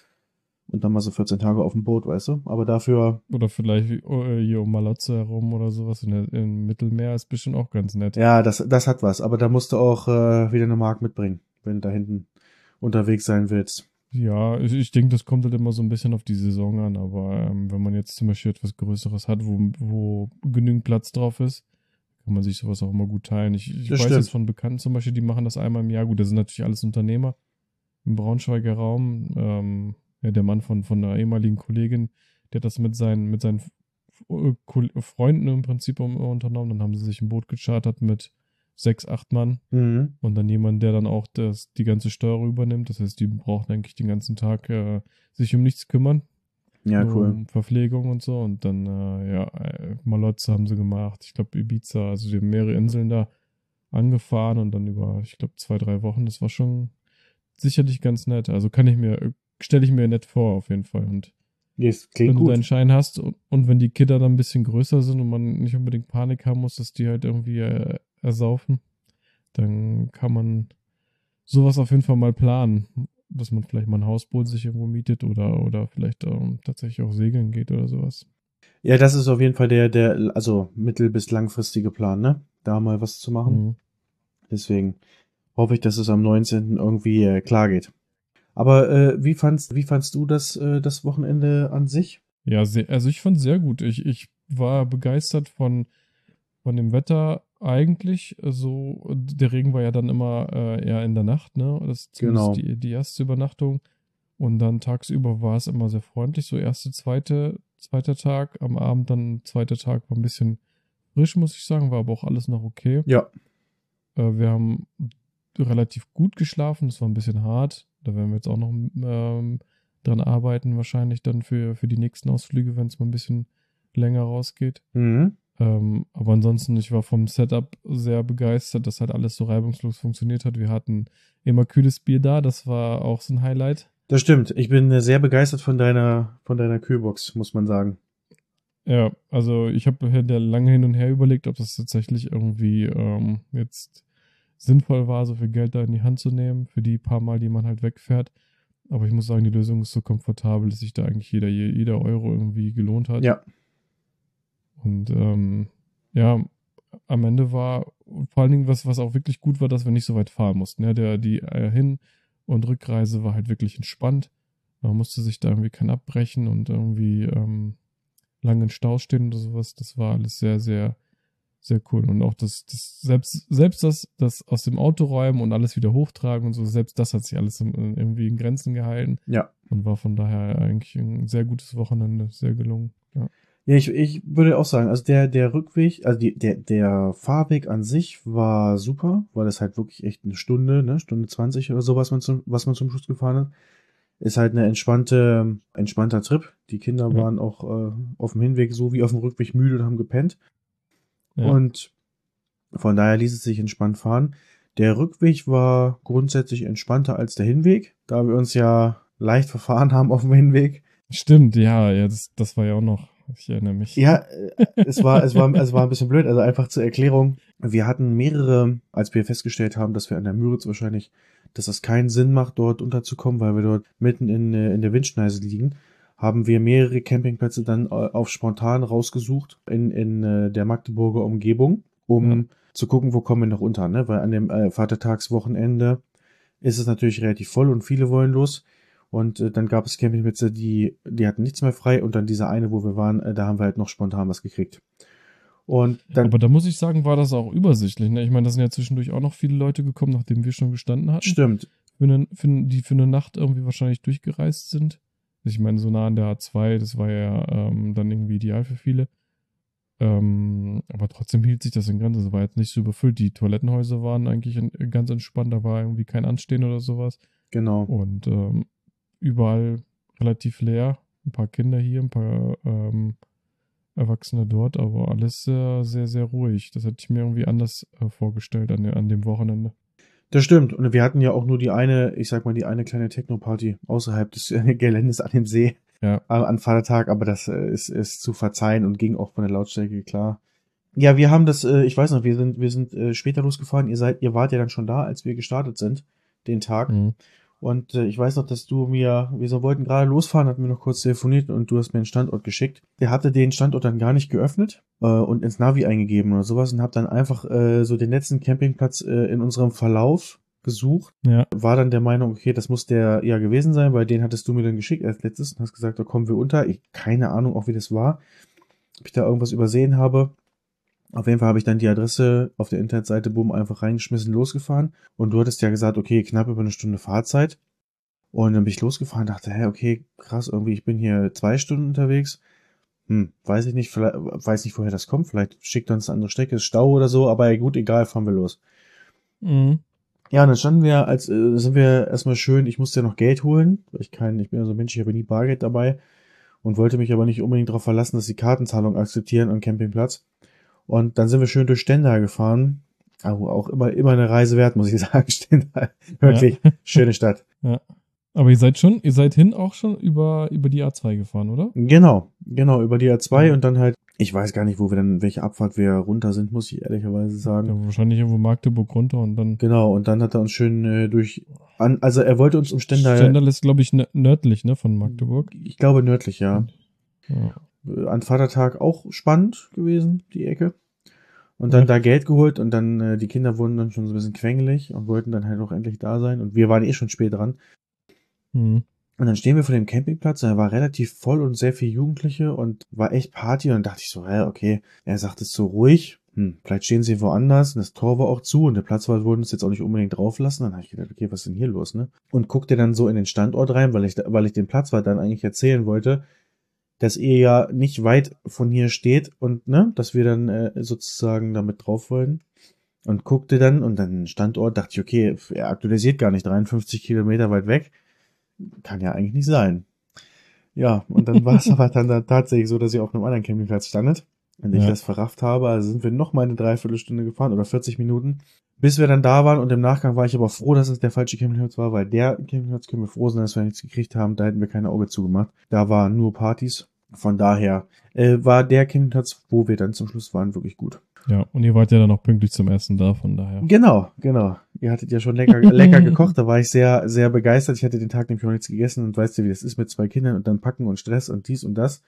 Und dann mal so vierzehn Tage auf dem Boot, weißt du. Aber dafür, Oder vielleicht wie, oh, äh, hier um Malotze herum oder sowas in der, im Mittelmeer ist bestimmt auch ganz nett. ja, das, das hat was. Aber da musst du auch äh, wieder eine Mark mitbringen, wenn du da hinten unterwegs sein willst. Ja, ich, ich denke, das kommt halt immer so ein bisschen auf die Saison an, aber ähm, wenn man jetzt zum Beispiel etwas Größeres hat, wo, wo genügend Platz drauf ist, kann man sich sowas auch immer gut teilen. Ich, ich Das weiß jetzt stimmt. von Bekannten zum Beispiel, die machen das einmal im Jahr. Gut, das sind natürlich alles Unternehmer im Braunschweiger Raum. Ähm, ja, der Mann von, von einer ehemaligen Kollegin, der hat das mit seinen, mit seinen F- Ko- Freunden im Prinzip um- unternommen. Dann haben sie sich ein Boot gechartert mit sechs, acht Mann. Mhm. Und dann jemand, der dann auch das, die ganze Steuerung übernimmt. Das heißt, die brauchen eigentlich den ganzen Tag äh, sich um nichts kümmern. Ja, Nur cool. um Verpflegung und so. Und dann, äh, ja, äh, Malotze haben sie gemacht. Ich glaube, Ibiza. Also, die haben mehrere Inseln da angefahren und dann über, ich glaube, zwei, drei Wochen. Das war schon sicherlich ganz nett. Also, kann ich mir, stelle ich mir nett vor, auf jeden Fall. Und Das klingt wenn du deinen gut. Schein hast und, und wenn die Kinder dann ein bisschen größer sind und man nicht unbedingt Panik haben muss, dass die halt irgendwie äh, ersaufen, dann kann man sowas auf jeden Fall mal planen, dass man vielleicht mal ein Hausboot sich irgendwo mietet oder, oder vielleicht ähm, tatsächlich auch segeln geht oder sowas. Ja, das ist auf jeden Fall der, der, also mittel- bis langfristige Plan, ne? Da mal was zu machen. Mhm. Deswegen hoffe ich, dass es am neunzehnten irgendwie äh, klar geht. Aber äh, wie fandst, wie fandst du das, äh, das Wochenende an sich? Ja, sehr, also ich fand sehr gut. Ich, ich war begeistert von, von dem Wetter eigentlich. Also der Regen war ja dann immer äh, eher in der Nacht, ne? Das ist zumindest Genau. die, die erste Übernachtung. Und dann tagsüber war es immer sehr freundlich. So erste, zweite, zweiter Tag, am Abend dann zweiter Tag war ein bisschen frisch, muss ich sagen, war aber auch alles noch okay. Ja. Äh, wir haben relativ gut geschlafen, das war ein bisschen hart. Da werden wir jetzt auch noch ähm, dran arbeiten, wahrscheinlich dann für, für die nächsten Ausflüge, wenn es mal ein bisschen länger rausgeht. Mhm. Ähm, aber ansonsten, ich war vom Setup sehr begeistert, dass halt alles so reibungslos funktioniert hat. Wir hatten immer kühles Bier da, das war auch so ein Highlight. Das stimmt. Ich bin äh, sehr begeistert von deiner, von deiner Kühlbox, muss man sagen. Ja, also ich habe lange hin und her überlegt, ob das tatsächlich irgendwie ähm, jetzt sinnvoll war, so viel Geld da in die Hand zu nehmen, für die paar Mal, die man halt wegfährt. Aber ich muss sagen, die Lösung ist so komfortabel, dass sich da eigentlich jeder, jeder Euro irgendwie gelohnt hat. Ja. Und ähm, ja, am Ende war vor allen Dingen, was, was auch wirklich gut war, dass wir nicht so weit fahren mussten. Ja, der, die äh, Hin- und Rückreise war halt wirklich entspannt. Man musste sich da irgendwie kein abbrechen und irgendwie ähm, lange in Stau stehen oder sowas. Das war alles sehr, sehr, sehr cool. Und auch das, das selbst, selbst das, das aus dem Auto räumen und alles wieder hochtragen und so, selbst das hat sich alles in, irgendwie in Grenzen gehalten. Ja. Und war von daher eigentlich ein sehr gutes Wochenende, sehr gelungen. Ja, Ja, ich, ich würde auch sagen, also der, der Rückweg, also die, der, der Fahrweg an sich war super, weil es halt wirklich echt eine Stunde, ne, Stunde zwanzig oder so, was man zum, was man zum Schluss gefahren hat. Ist halt eine entspannte, entspannter Trip. Die Kinder ja. waren auch äh, auf dem Hinweg so wie auf dem Rückweg müde und haben gepennt. Ja. Und von daher ließ es sich entspannt fahren. Der Rückweg war grundsätzlich entspannter als der Hinweg, da wir uns ja leicht verfahren haben auf dem Hinweg. Stimmt, ja, ja, das, das war ja auch noch, ich erinnere mich. Ja, äh, es war, es war, es war ein bisschen blöd. Also einfach zur Erklärung. Wir hatten mehrere, als wir festgestellt haben, dass wir an der Müritz wahrscheinlich, dass das keinen Sinn macht, dort unterzukommen, weil wir dort mitten in, äh, in der Windschneise liegen, haben wir mehrere Campingplätze dann äh, auf spontan rausgesucht in, in äh, der Magdeburger Umgebung, um Ja. zu gucken, wo kommen wir noch unter, ne? Weil an dem äh, Vatertagswochenende ist es natürlich relativ voll und viele wollen los. Und äh, dann gab es Campingplätze, die, die hatten nichts mehr frei. Und dann diese eine, wo wir waren, äh, da haben wir halt noch spontan was gekriegt. Und dann, Aber da muss ich sagen, war das auch übersichtlich. Ne? Ich meine, da sind ja zwischendurch auch noch viele Leute gekommen, nachdem wir schon gestanden hatten. stimmt, Für eine, für, die für eine Nacht irgendwie wahrscheinlich durchgereist sind. Ich meine, so nah an der A zwei, das war ja ähm, dann irgendwie ideal für viele. Ähm, aber trotzdem hielt sich das in Grenzen. Es war jetzt nicht so überfüllt. Die Toilettenhäuser waren eigentlich in, ganz entspannt. Da war irgendwie kein Anstehen oder sowas. genau. Und ähm, überall relativ leer. Ein paar Kinder hier, ein paar ähm, Erwachsene dort, aber alles sehr, sehr, sehr ruhig. Das hätte ich mir irgendwie anders äh, vorgestellt an, an dem Wochenende. Das stimmt. Und wir hatten ja auch nur die eine, ich sag mal, die eine kleine Techno-Party außerhalb des äh, Geländes an dem See Ja. äh, an Vatertag, aber das äh, ist, ist zu verzeihen und ging auch von der Lautstärke klar. Ja, wir haben das, äh, ich weiß noch, wir sind, wir sind äh, später losgefahren. Ihr seid, ihr wart ja dann schon da, als wir gestartet sind, den Tag. Mhm. Und äh, ich weiß noch, dass du mir, wir so wollten gerade losfahren, hatten wir noch kurz telefoniert und du hast mir einen Standort geschickt. Der hatte den Standort dann gar nicht geöffnet äh, und ins Navi eingegeben oder sowas und hab dann einfach äh, so den letzten Campingplatz äh, in unserem Verlauf gesucht. Ja. War dann der Meinung, okay, das muss der ja gewesen sein, weil den hattest du mir dann geschickt als letztes und hast gesagt, da kommen wir unter. Ich keine Ahnung, auch wie das war. Ob ich da irgendwas übersehen habe. Auf jeden Fall habe ich dann die Adresse auf der Internetseite, boom, einfach reingeschmissen, losgefahren. Und du hattest ja gesagt, okay, knapp über eine Stunde Fahrzeit. Und dann bin ich losgefahren, dachte, hä, okay, krass, irgendwie, ich bin hier zwei Stunden unterwegs. Hm, weiß ich nicht, vielleicht, weiß nicht, woher das kommt. Vielleicht schickt uns eine andere Strecke, ist Stau oder so, aber gut, egal, fahren wir los. Mhm. Ja, und dann standen wir, als äh, sind wir erstmal schön, ich musste ja noch Geld holen. Ich kann, ich bin ja so ein Mensch, ich habe nie Bargeld dabei und wollte mich aber nicht unbedingt darauf verlassen, dass die Kartenzahlung akzeptieren am Campingplatz. Und dann sind wir schön durch Stendal gefahren. Also auch immer, immer eine Reise wert, muss ich sagen, Stendal. Wirklich, Ja. schöne Stadt. Ja. Aber ihr seid schon, ihr seid hin auch schon über, über die A zwei gefahren, oder? Genau, genau, über die A zwei Ja. und dann halt, ich weiß gar nicht, wo wir dann, welche Abfahrt wir runter sind, muss ich ehrlicherweise sagen. Ja, wahrscheinlich irgendwo Magdeburg runter und dann. Genau, und dann hat er uns schön äh, durch, an, also er wollte uns um Stendal, Stendal ist, glaube ich, nö- nördlich, ne, von Magdeburg. ich glaube nördlich, ja. Ja. An Vatertag auch spannend gewesen, die Ecke. Und dann Ja. da Geld geholt und dann, äh, die Kinder wurden dann schon so ein bisschen quengelig und wollten dann halt auch endlich da sein. Und wir waren eh schon spät dran. Mhm. Und dann stehen wir vor dem Campingplatz und er war relativ voll und sehr viel Jugendliche und war echt Party. Und dann dachte ich so, hä, okay, er sagt es so ruhig. Hm, vielleicht stehen sie woanders und das Tor war auch zu und der Platzwart wollte uns jetzt auch nicht unbedingt drauflassen. Dann habe ich gedacht, okay, was ist denn hier los, ne? Und guckte dann so in den Standort rein, weil ich, weil ich dem Platzwart dann eigentlich erzählen wollte, dass ihr ja nicht weit von hier steht und, ne, dass wir dann äh, sozusagen damit drauf wollen. Und guckte dann und dann Standort, dachte ich, okay, er aktualisiert gar nicht, dreiundfünfzig Kilometer weit weg. Kann ja eigentlich nicht sein. Ja, und dann war es aber dann, dann tatsächlich so, dass ihr auf einem anderen Campingplatz standet und ich Ja. das verrafft habe. Also sind wir noch mal eine Dreiviertelstunde gefahren oder vierzig Minuten, bis wir dann da waren. Und im Nachgang war ich aber froh, dass es der falsche Campingplatz war, weil der Campingplatz, können wir froh sein, dass wir nichts gekriegt haben. Da hätten wir keine Auge zugemacht. Da waren nur Partys. Von daher äh, war der Campingplatz, wo wir dann zum Schluss waren, wirklich gut. Ja, und ihr wart ja dann auch pünktlich zum Essen da, von daher. Genau, genau. Ihr hattet ja schon lecker, lecker gekocht. Da war ich sehr, sehr begeistert. Ich hatte den Tag nämlich noch nichts gegessen und weißt du, wie das ist mit zwei Kindern und dann packen und Stress und dies und das.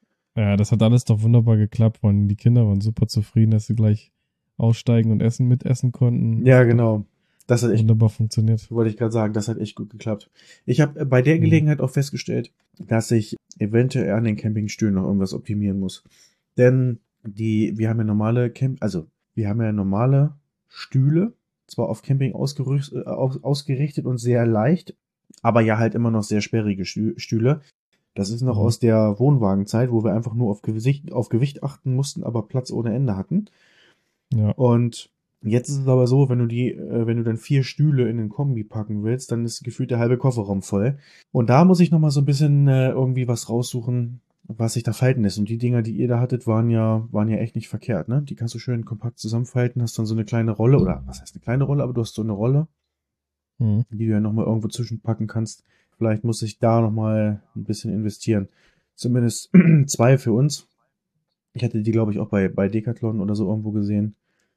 Ja, das hat alles doch wunderbar geklappt. Und die Kinder waren super zufrieden, dass sie gleich aussteigen und essen mitessen konnten. Ja, genau. Das hat echt, wunderbar funktioniert. wollte ich gerade sagen, das hat echt gut geklappt. Ich habe bei der Gelegenheit auch festgestellt, dass ich eventuell an den Campingstühlen noch irgendwas optimieren muss. Denn die, wir haben ja normale Camp, also wir haben ja normale Stühle, zwar auf Camping ausgerüst, äh, aus, ausgerichtet und sehr leicht, aber ja halt immer noch sehr sperrige Stü- Stühle. Das ist noch Mhm. aus der Wohnwagenzeit, wo wir einfach nur auf Gewicht, auf Gewicht achten mussten, aber Platz ohne Ende hatten. Ja. Und jetzt ist es aber so, wenn du die, äh, wenn du dann vier Stühle in den Kombi packen willst, dann ist gefühlt der halbe Kofferraum voll. Und da muss ich noch mal so ein bisschen äh, irgendwie was raussuchen, was sich da falten lässt. Und die Dinger, die ihr da hattet, waren ja, waren ja echt nicht verkehrt, ne? Die kannst du schön kompakt zusammenfalten, hast dann so eine kleine Rolle, oder was heißt eine kleine Rolle, aber du hast so eine Rolle, Mhm. die du ja noch mal irgendwo zwischenpacken kannst. Vielleicht muss ich da noch mal ein bisschen investieren. Zumindest zwei für uns. Ich hatte die, glaube ich, auch bei, bei Decathlon oder so irgendwo gesehen.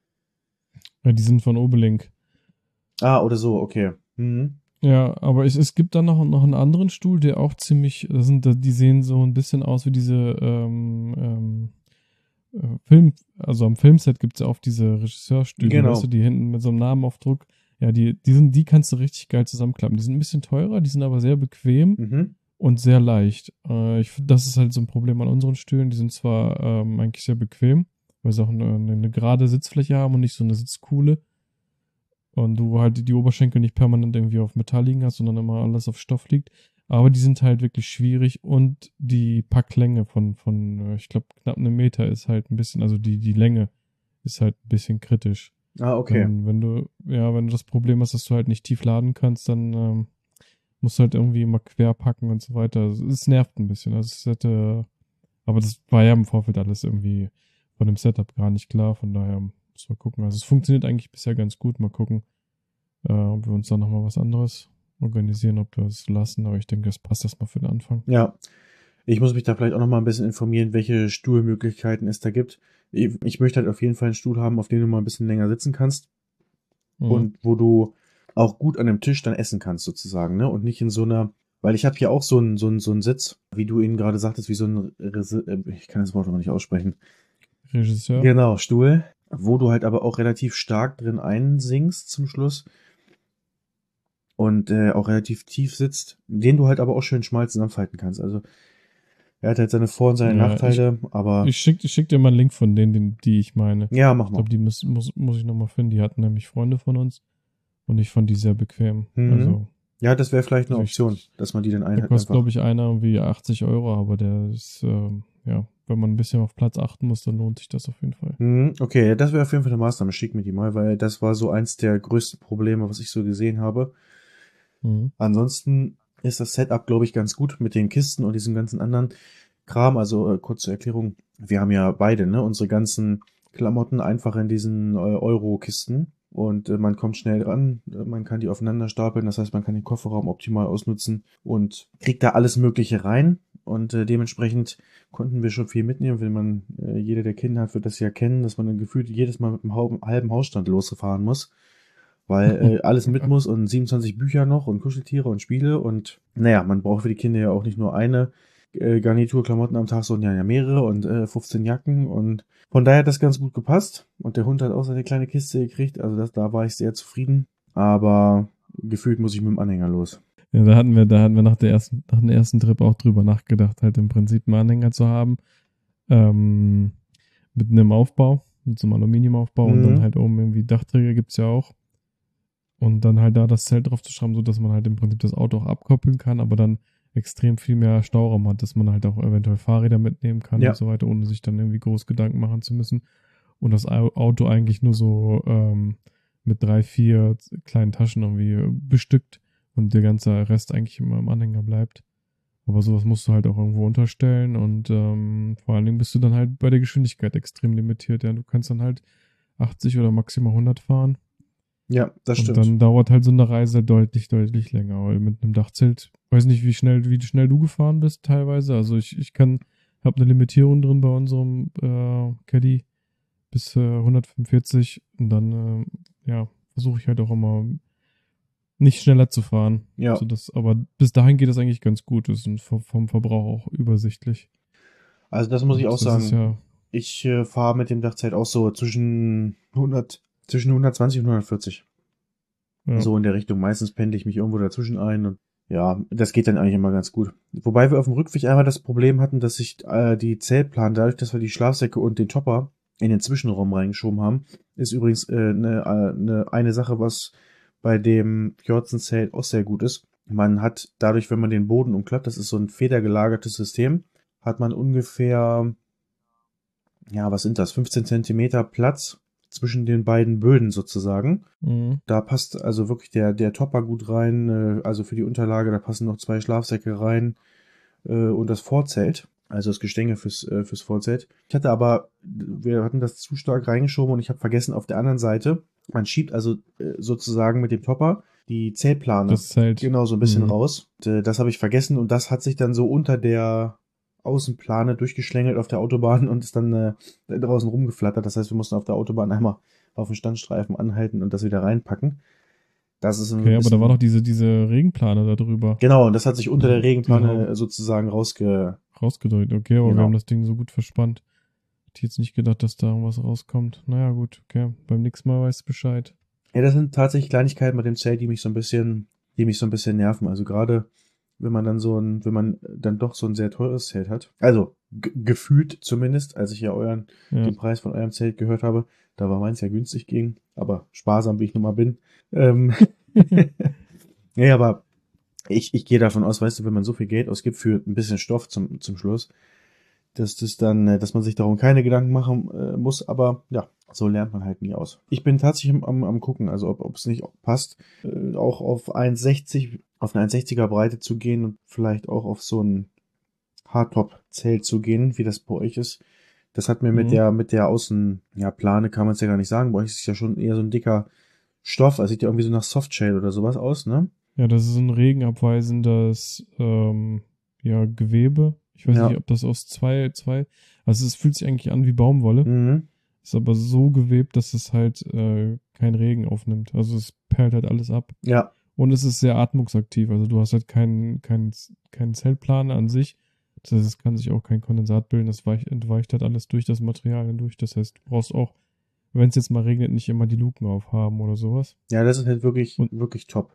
Ja, die sind von Obelink. Ah, oder so, okay. Mhm. Ja, aber es, es gibt dann noch, noch einen anderen Stuhl, der auch ziemlich, das sind, die sehen so ein bisschen aus wie diese ähm, ähm, äh, Film, also am Filmset gibt es ja oft diese Regisseurstühle, Genau. weißt du, die hinten mit so einem Namenaufdruck, ja, die, die sind, die kannst du richtig geil zusammenklappen. Die sind ein bisschen teurer, die sind aber sehr bequem Mhm. und sehr leicht. Äh, ich, das ist halt so ein Problem an unseren Stühlen. Die sind zwar ähm, eigentlich sehr bequem, weil sie auch eine, eine, eine gerade Sitzfläche haben und nicht so eine Sitzkuhle. Und du halt die Oberschenkel nicht permanent irgendwie auf Metall liegen hast, sondern immer alles auf Stoff liegt. Aber die sind halt wirklich schwierig und die Packlänge von, von äh, ich glaube, knapp einem Meter ist halt ein bisschen, also die, die Länge ist halt ein bisschen kritisch. Ah, okay. Wenn, wenn du, ja, wenn du das Problem hast, dass du halt nicht tief laden kannst, dann ähm, musst du halt irgendwie immer quer packen und so weiter. Also, es nervt ein bisschen. Also es hätte, aber das war ja im Vorfeld alles irgendwie von dem Setup gar nicht klar. Von daher muss man gucken. Also es funktioniert eigentlich bisher ganz gut. Mal gucken, äh, ob wir uns da nochmal was anderes organisieren, ob wir es lassen. Aber ich denke, das passt erstmal für den Anfang. Ja. Ich muss mich da vielleicht auch noch mal ein bisschen informieren, welche Stuhlmöglichkeiten es da gibt. Ich, ich möchte halt auf jeden Fall einen Stuhl haben, auf dem du mal ein bisschen länger sitzen kannst Mhm. und wo du auch gut an dem Tisch dann essen kannst sozusagen, ne? Und nicht in so einer, weil ich habe hier auch so einen so einen so einen Sitz, wie du ihn gerade sagtest, wie so ein Resi- äh, ich kann das Wort aber nicht aussprechen. Regisseur. Genau, Stuhl, wo du halt aber auch relativ stark drin einsinkst zum Schluss und äh, auch relativ tief sitzt, den du halt aber auch schön schmal zusammenfalten kannst. Also er hat halt seine Vor- und seine Ja, ich, Nachteile, aber ich schicke ich schick dir mal einen Link von denen, den, die ich meine. ja, mach Ich mal. glaube, die muss, muss, muss ich nochmal finden. Die hatten nämlich Freunde von uns und ich fand die sehr bequem. Mhm. Also, Ja, das wäre vielleicht eine also ich, Option, dass man die dann da einhält kostet, einfach. glaube ich, einer irgendwie achtzig Euro, aber der ist, ähm, ja, wenn man ein bisschen auf Platz achten muss, dann lohnt sich das auf jeden Fall. Mhm, okay, ja, das wäre auf jeden Fall eine Maßnahme. Schick mir die mal, weil das war so eins der größten Probleme, was ich so gesehen habe. Mhm. Ansonsten ist das Setup, glaube ich, ganz gut mit den Kisten und diesem ganzen anderen Kram. Also äh, kurz zur Erklärung, wir haben ja beide, ne, unsere ganzen Klamotten einfach in diesen äh, Euro-Kisten und äh, man kommt schnell dran, äh, man kann die aufeinander stapeln, das heißt, man kann den Kofferraum optimal ausnutzen und kriegt da alles Mögliche rein und äh, dementsprechend konnten wir schon viel mitnehmen. Wenn man, äh, jeder, der Kinder hat, wird das ja kennen, dass man dann gefühlt jedes Mal mit einem halben, halben Hausstand losfahren muss, weil äh, alles mit muss und siebenundzwanzig Bücher noch und Kuscheltiere und Spiele und naja, man braucht für die Kinder ja auch nicht nur eine äh, Garnitur Klamotten am Tag, sondern ja mehrere und äh, fünfzehn Jacken und von daher hat das ganz gut gepasst und der Hund hat auch seine kleine Kiste gekriegt, also das, da war ich sehr zufrieden, aber gefühlt muss ich mit dem Anhänger los. Ja, da hatten wir, da hatten wir nach der ersten, nach dem ersten Trip auch drüber nachgedacht, halt im Prinzip einen Anhänger zu haben. Ähm, mit einem Aufbau, mit so einem Aluminiumaufbau und dann Mhm. halt oben irgendwie Dachträger gibt's ja auch. Und dann halt da das Zelt drauf zu schreiben, so dass man halt im Prinzip das Auto auch abkoppeln kann, aber dann extrem viel mehr Stauraum hat, dass man halt auch eventuell Fahrräder mitnehmen kann Ja. und so weiter, ohne sich dann irgendwie groß Gedanken machen zu müssen. Und das Au- Auto eigentlich nur so ähm, mit drei, vier kleinen Taschen irgendwie bestückt und der ganze Rest eigentlich immer im Anhänger bleibt. Aber sowas musst du halt auch irgendwo unterstellen und ähm, vor allen Dingen bist du dann halt bei der Geschwindigkeit extrem limitiert. Ja, du kannst dann halt achtzig oder maximal hundert fahren. Ja, das Und stimmt. dann dauert halt so eine Reise deutlich, deutlich länger. Weil mit einem Dachzelt, weiß nicht, wie schnell, wie schnell du gefahren bist teilweise. Also ich, ich kann, habe eine Limitierung drin bei unserem äh, Caddy bis äh, hundertfünfundvierzig und dann, äh, ja, versuche ich halt auch immer nicht schneller zu fahren. Ja. So dass, aber bis dahin geht das eigentlich ganz gut. Das ist vom, vom Verbrauch auch übersichtlich. Also das muss ich Und auch das ist sagen. ja, Ich äh, fahre mit dem Dachzelt auch so zwischen hundert, zwischen hundertzwanzig und hundertvierzig. Ja. So in der Richtung. Meistens pendle ich mich irgendwo dazwischen ein und ja, das geht dann eigentlich immer ganz gut. Wobei wir auf dem Rückweg einmal das Problem hatten, dass sich äh, die Zeltplan, dadurch, dass wir die Schlafsäcke und den Topper in den Zwischenraum reingeschoben haben, ist übrigens äh, eine, eine, eine Sache, was bei dem Fjordsen-Zelt auch sehr gut ist. Man hat dadurch, wenn man den Boden umklappt, das ist so ein federgelagertes System, hat man ungefähr, ja, was sind das, fünfzehn Zentimeter Platz zwischen den beiden Böden sozusagen. Mhm. Da passt also wirklich der, der Topper gut rein, äh, also für die Unterlage, da passen noch zwei Schlafsäcke rein äh, und das Vorzelt, also das Gestänge fürs, äh, fürs Vorzelt. Ich hatte aber, wir hatten das zu stark reingeschoben und ich habe vergessen, auf der anderen Seite, man schiebt also äh, sozusagen mit dem Topper die Zeltplane Das Zelt. genau so ein bisschen Mhm. raus. Und, äh, das habe ich vergessen und das hat sich dann so unter der Außenplane durchgeschlängelt auf der Autobahn und ist dann äh, draußen rumgeflattert. Das heißt, wir mussten auf der Autobahn einmal auf den Standstreifen anhalten und das wieder reinpacken. Das ist ein Okay, aber bisschen, da war doch diese, diese Regenplane da drüber genau, und das hat sich unter der Regenplane Diese- sozusagen rausge... rausgedrückt. Okay, aber Genau. wir haben das Ding so gut verspannt. Hätte jetzt nicht gedacht, dass da irgendwas rauskommt. Naja, gut, okay. Beim nächsten Mal weißt du Bescheid. Ja, das sind tatsächlich Kleinigkeiten mit dem Zelt, die mich so ein bisschen, die mich so ein bisschen nerven. Also gerade, wenn man dann so ein, wenn man dann doch so ein sehr teures Zelt hat. Also, g- gefühlt zumindest, als ich ja euren, Ja. den Preis von eurem Zelt gehört habe, da war meins ja günstig gegen, aber sparsam wie ich nun mal bin. Ähm, ja, aber ich, ich gehe davon aus, weißt du, wenn man so viel Geld ausgibt für ein bisschen Stoff zum, zum Schluss, dass das dann, äh, dass man sich darum keine Gedanken machen äh, muss, aber ja, so lernt man halt nie aus. Ich bin tatsächlich am, am, am gucken, also ob ob es nicht passt, äh, auch auf eins sechzig, auf eine eins sechziger Breite zu gehen und vielleicht auch auf so ein Hardtop-Zelt zu gehen, wie das bei euch ist. Das hat mir mit Mhm. der, mit der Außen, ja, Plane kann man es ja gar nicht sagen. Bei euch ist es ja schon eher so ein dicker Stoff, also sieht ja irgendwie so nach Softshell oder sowas aus, ne? Ja, das ist ein regenabweisendes ähm, ja, Gewebe. Ich weiß Ja. nicht, ob das aus zwei, zwei, also es fühlt sich eigentlich an wie Baumwolle, Mhm. ist aber so gewebt, dass es halt äh, kein Regen aufnimmt. Also es perlt halt alles ab. Ja, Und es ist sehr atmungsaktiv. Also du hast halt keinen keinen keinen Zeltplaner an sich. Das heißt, es kann sich auch kein Kondensat bilden. Das weich, entweicht halt alles durch das Material hindurch. Das heißt, du brauchst auch, wenn es jetzt mal regnet, nicht immer die Luken aufhaben oder sowas. ja, das ist halt wirklich, Und- wirklich top.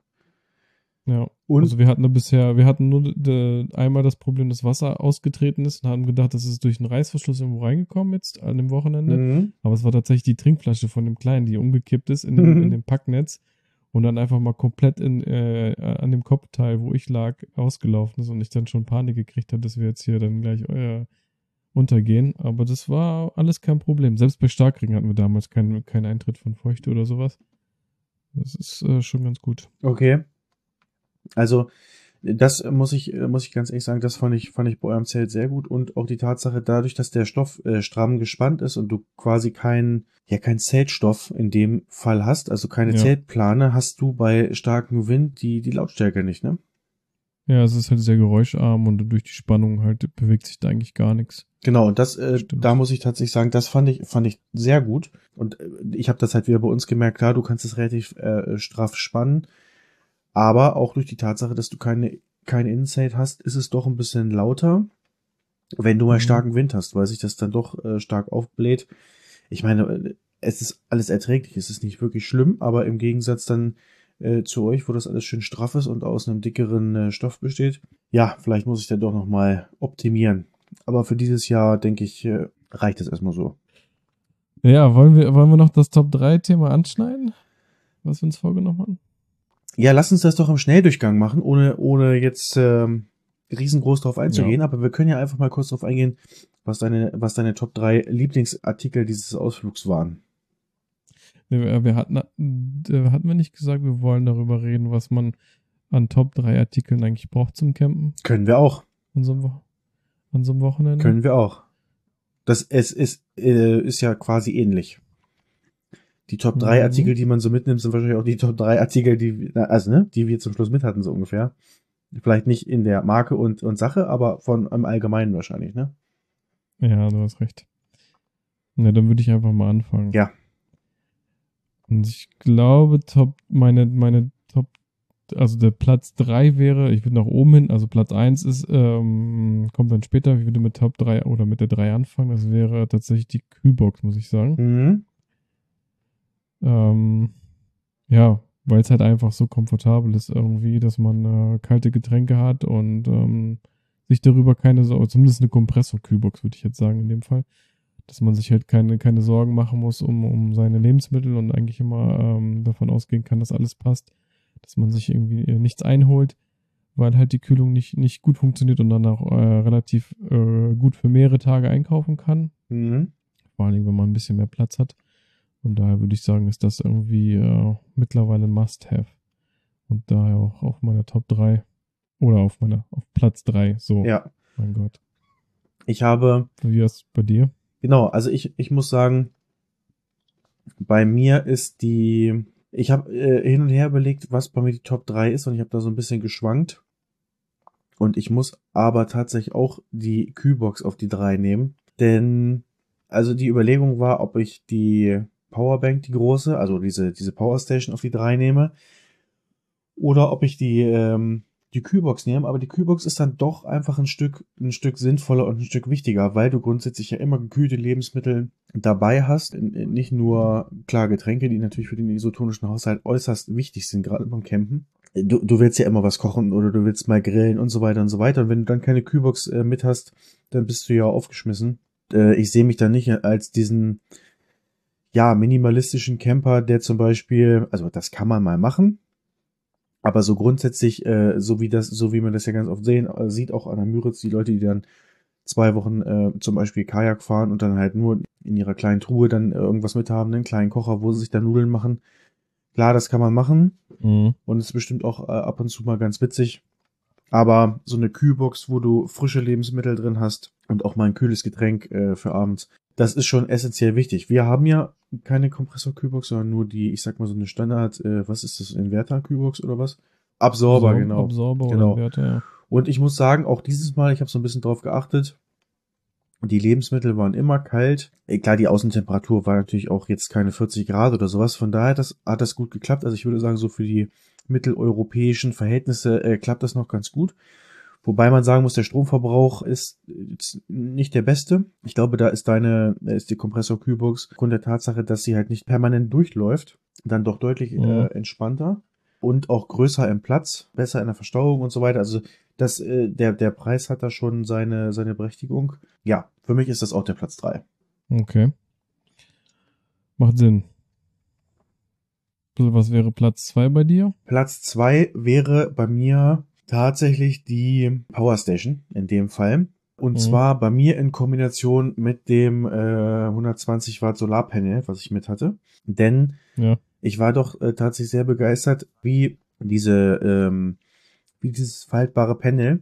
Ja. Und Also wir hatten nur bisher, wir hatten nur de, einmal das Problem, dass Wasser ausgetreten ist und haben gedacht, das ist durch einen Reißverschluss irgendwo reingekommen jetzt an dem Wochenende. mhm. Aber es war tatsächlich die Trinkflasche von dem Kleinen, die umgekippt ist in dem, Mhm. in dem Packnetz und dann einfach mal komplett in, äh, an dem Kopfteil, wo ich lag, ausgelaufen ist und ich dann schon Panik gekriegt habe, dass wir jetzt hier dann gleich äh, untergehen. Aber das war alles kein Problem. Selbst bei Starkregen hatten wir damals keinen keinen Eintritt von Feuchte oder sowas. Das ist äh, schon ganz gut. Okay. Also, das muss ich, muss ich ganz ehrlich sagen, das fand ich, fand ich bei eurem Zelt sehr gut und auch die Tatsache, dadurch, dass der Stoff äh, stramm gespannt ist und du quasi keinen, ja, keinen Zeltstoff in dem Fall hast, also keine Ja. Zeltplane, hast du bei starkem Wind die, die Lautstärke nicht, ne? Ja, es ist halt sehr geräuscharm und durch die Spannung halt bewegt sich da eigentlich gar nichts. Genau, und das, äh, Stimmt. da muss ich tatsächlich sagen, das fand ich, fand ich sehr gut. Und äh, ich habe das halt wieder bei uns gemerkt, klar, du kannst es relativ äh, straff spannen, aber auch durch die Tatsache, dass du keine, kein Innenzelt hast, ist es doch ein bisschen lauter, wenn du mal Mhm. starken Wind hast, weil sich das dann doch äh, stark aufbläht. Ich meine, äh, es ist alles erträglich, es ist nicht wirklich schlimm, aber im Gegensatz dann äh, zu euch, wo das alles schön straff ist und aus einem dickeren äh, Stoff besteht, ja, vielleicht muss ich dann doch noch mal optimieren. Aber für dieses Jahr, denke ich, äh, reicht es erstmal so. Ja, wollen wir, wollen wir noch das Top drei Thema anschneiden? Was wir uns vorgenommen haben? Ja, lass uns das doch im Schnelldurchgang machen, ohne, ohne jetzt ähm, riesengroß drauf einzugehen. Aber wir können ja einfach mal kurz drauf eingehen, was deine, was deine Top drei Lieblingsartikel dieses Ausflugs waren. Nee, wir, wir hatten, äh, hatten wir nicht gesagt, wir wollen darüber reden, was man an Top drei Artikeln eigentlich braucht zum Campen Können wir auch. an so einem, Wo- an so einem Wochenende? Können wir auch. Das es ist, äh, ist ja quasi ähnlich. Die Top drei Mhm. Artikel, die man so mitnimmt, sind wahrscheinlich auch die Top drei Artikel, die, na, also, ne, die wir zum Schluss mit hatten, so ungefähr. Vielleicht nicht in der Marke und, und Sache, aber von im Allgemeinen wahrscheinlich, ne? Ja, du hast recht. Na, dann würde ich einfach mal anfangen. Ja. Und ich glaube, Top, meine, meine Top, also der Platz drei wäre, ich würde nach oben hin, also Platz eins ist, ähm, kommt dann später, ich würde mit Top drei oder mit der drei anfangen, das wäre tatsächlich die Kühlbox, muss ich sagen. Mhm. Ähm, ja, weil es halt einfach so komfortabel ist irgendwie, dass man äh, kalte Getränke hat und ähm, sich darüber keine Sorgen, zumindest eine Kompressor-Kühlbox würde ich jetzt sagen in dem Fall, dass man sich halt keine, keine Sorgen machen muss um, um seine Lebensmittel und eigentlich immer ähm, davon ausgehen kann, dass alles passt, dass man sich irgendwie äh, nichts einholt, weil halt die Kühlung nicht, nicht gut funktioniert und dann auch äh, relativ äh, gut für mehrere Tage einkaufen kann. Mhm. Vor allem, wenn man ein bisschen mehr Platz hat. Und daher würde ich sagen, ist das irgendwie äh, mittlerweile ein Must-Have. Und daher auch auf meiner Top drei oder auf meiner, auf Platz drei. So, Ja. mein Gott. Ich habe, Wie ist es bei dir? genau, also ich, ich muss sagen, bei mir ist die, ich habe äh, hin und her überlegt, was bei mir die Top drei ist und ich habe da so ein bisschen geschwankt. Und ich muss aber tatsächlich auch die Kühlbox auf die drei nehmen. Denn, also die Überlegung war, ob ich die Powerbank, die große, also diese, diese Powerstation auf die drei nehme. Oder ob ich die, ähm, die Kühlbox nehme. Aber die Kühlbox ist dann doch einfach ein Stück, ein Stück sinnvoller und ein Stück wichtiger, weil du grundsätzlich ja immer gekühlte Lebensmittel dabei hast. Nicht nur, klar, Getränke, die natürlich für den isotonischen Haushalt äußerst wichtig sind, gerade beim Campen. Du, du willst ja immer was kochen oder du willst mal grillen und so weiter und so weiter. Und wenn du dann keine Kühlbox äh, mit hast, dann bist du ja aufgeschmissen. Äh, ich sehe mich da nicht als diesen, ja, minimalistischen Camper, der zum Beispiel, also das kann man mal machen, aber so grundsätzlich, äh, so wie das, so wie man das ja ganz oft sehen, äh, sieht, auch an der Müritz, die Leute, die dann zwei Wochen äh, zum Beispiel Kajak fahren und dann halt nur in ihrer kleinen Truhe dann äh, irgendwas mit haben, einen kleinen Kocher, wo sie sich dann Nudeln machen. Klar, das kann man machen. Mhm. Und es ist bestimmt auch äh, ab und zu mal ganz witzig. Aber so eine Kühlbox, wo du frische Lebensmittel drin hast und auch mal ein kühles Getränk äh, für abends, das ist schon essentiell wichtig. Wir haben ja keine Kompressor-Kühlbox, sondern nur die, ich sag mal so eine Standard, äh, was ist das, Inverter-Kühlbox oder was? Absorber, Absor genau. Absorber oder Genau. Inverter, ja. Und ich muss sagen, auch dieses Mal, ich habe so ein bisschen drauf geachtet, die Lebensmittel waren immer kalt. Äh, Klar, die Außentemperatur war natürlich auch jetzt keine vierzig Grad oder sowas. Von daher das, hat das gut geklappt. Also ich würde sagen, so für die mitteleuropäischen Verhältnisse äh, klappt das noch ganz gut. Wobei man sagen muss, der Stromverbrauch ist jetzt nicht der beste. Ich glaube, da ist deine, da ist die Kompressor-Kühlbox aufgrund der Tatsache, dass sie halt nicht permanent durchläuft, dann doch deutlich Mhm. äh, entspannter und auch größer im Platz, besser in der Verstauung und so weiter. Also das, äh, der, der Preis hat da schon seine, seine Berechtigung. Ja, für mich ist das auch der Platz drei. Okay. Macht Sinn. Was wäre Platz zwei bei dir? Platz zwei wäre bei mir tatsächlich die Powerstation in dem Fall. Und Mhm. zwar bei mir in Kombination mit dem äh, hundertzwanzig Watt Solarpanel, was ich mit hatte. Denn Ja. ich war doch äh, tatsächlich sehr begeistert, wie diese, ähm, wie dieses faltbare Panel,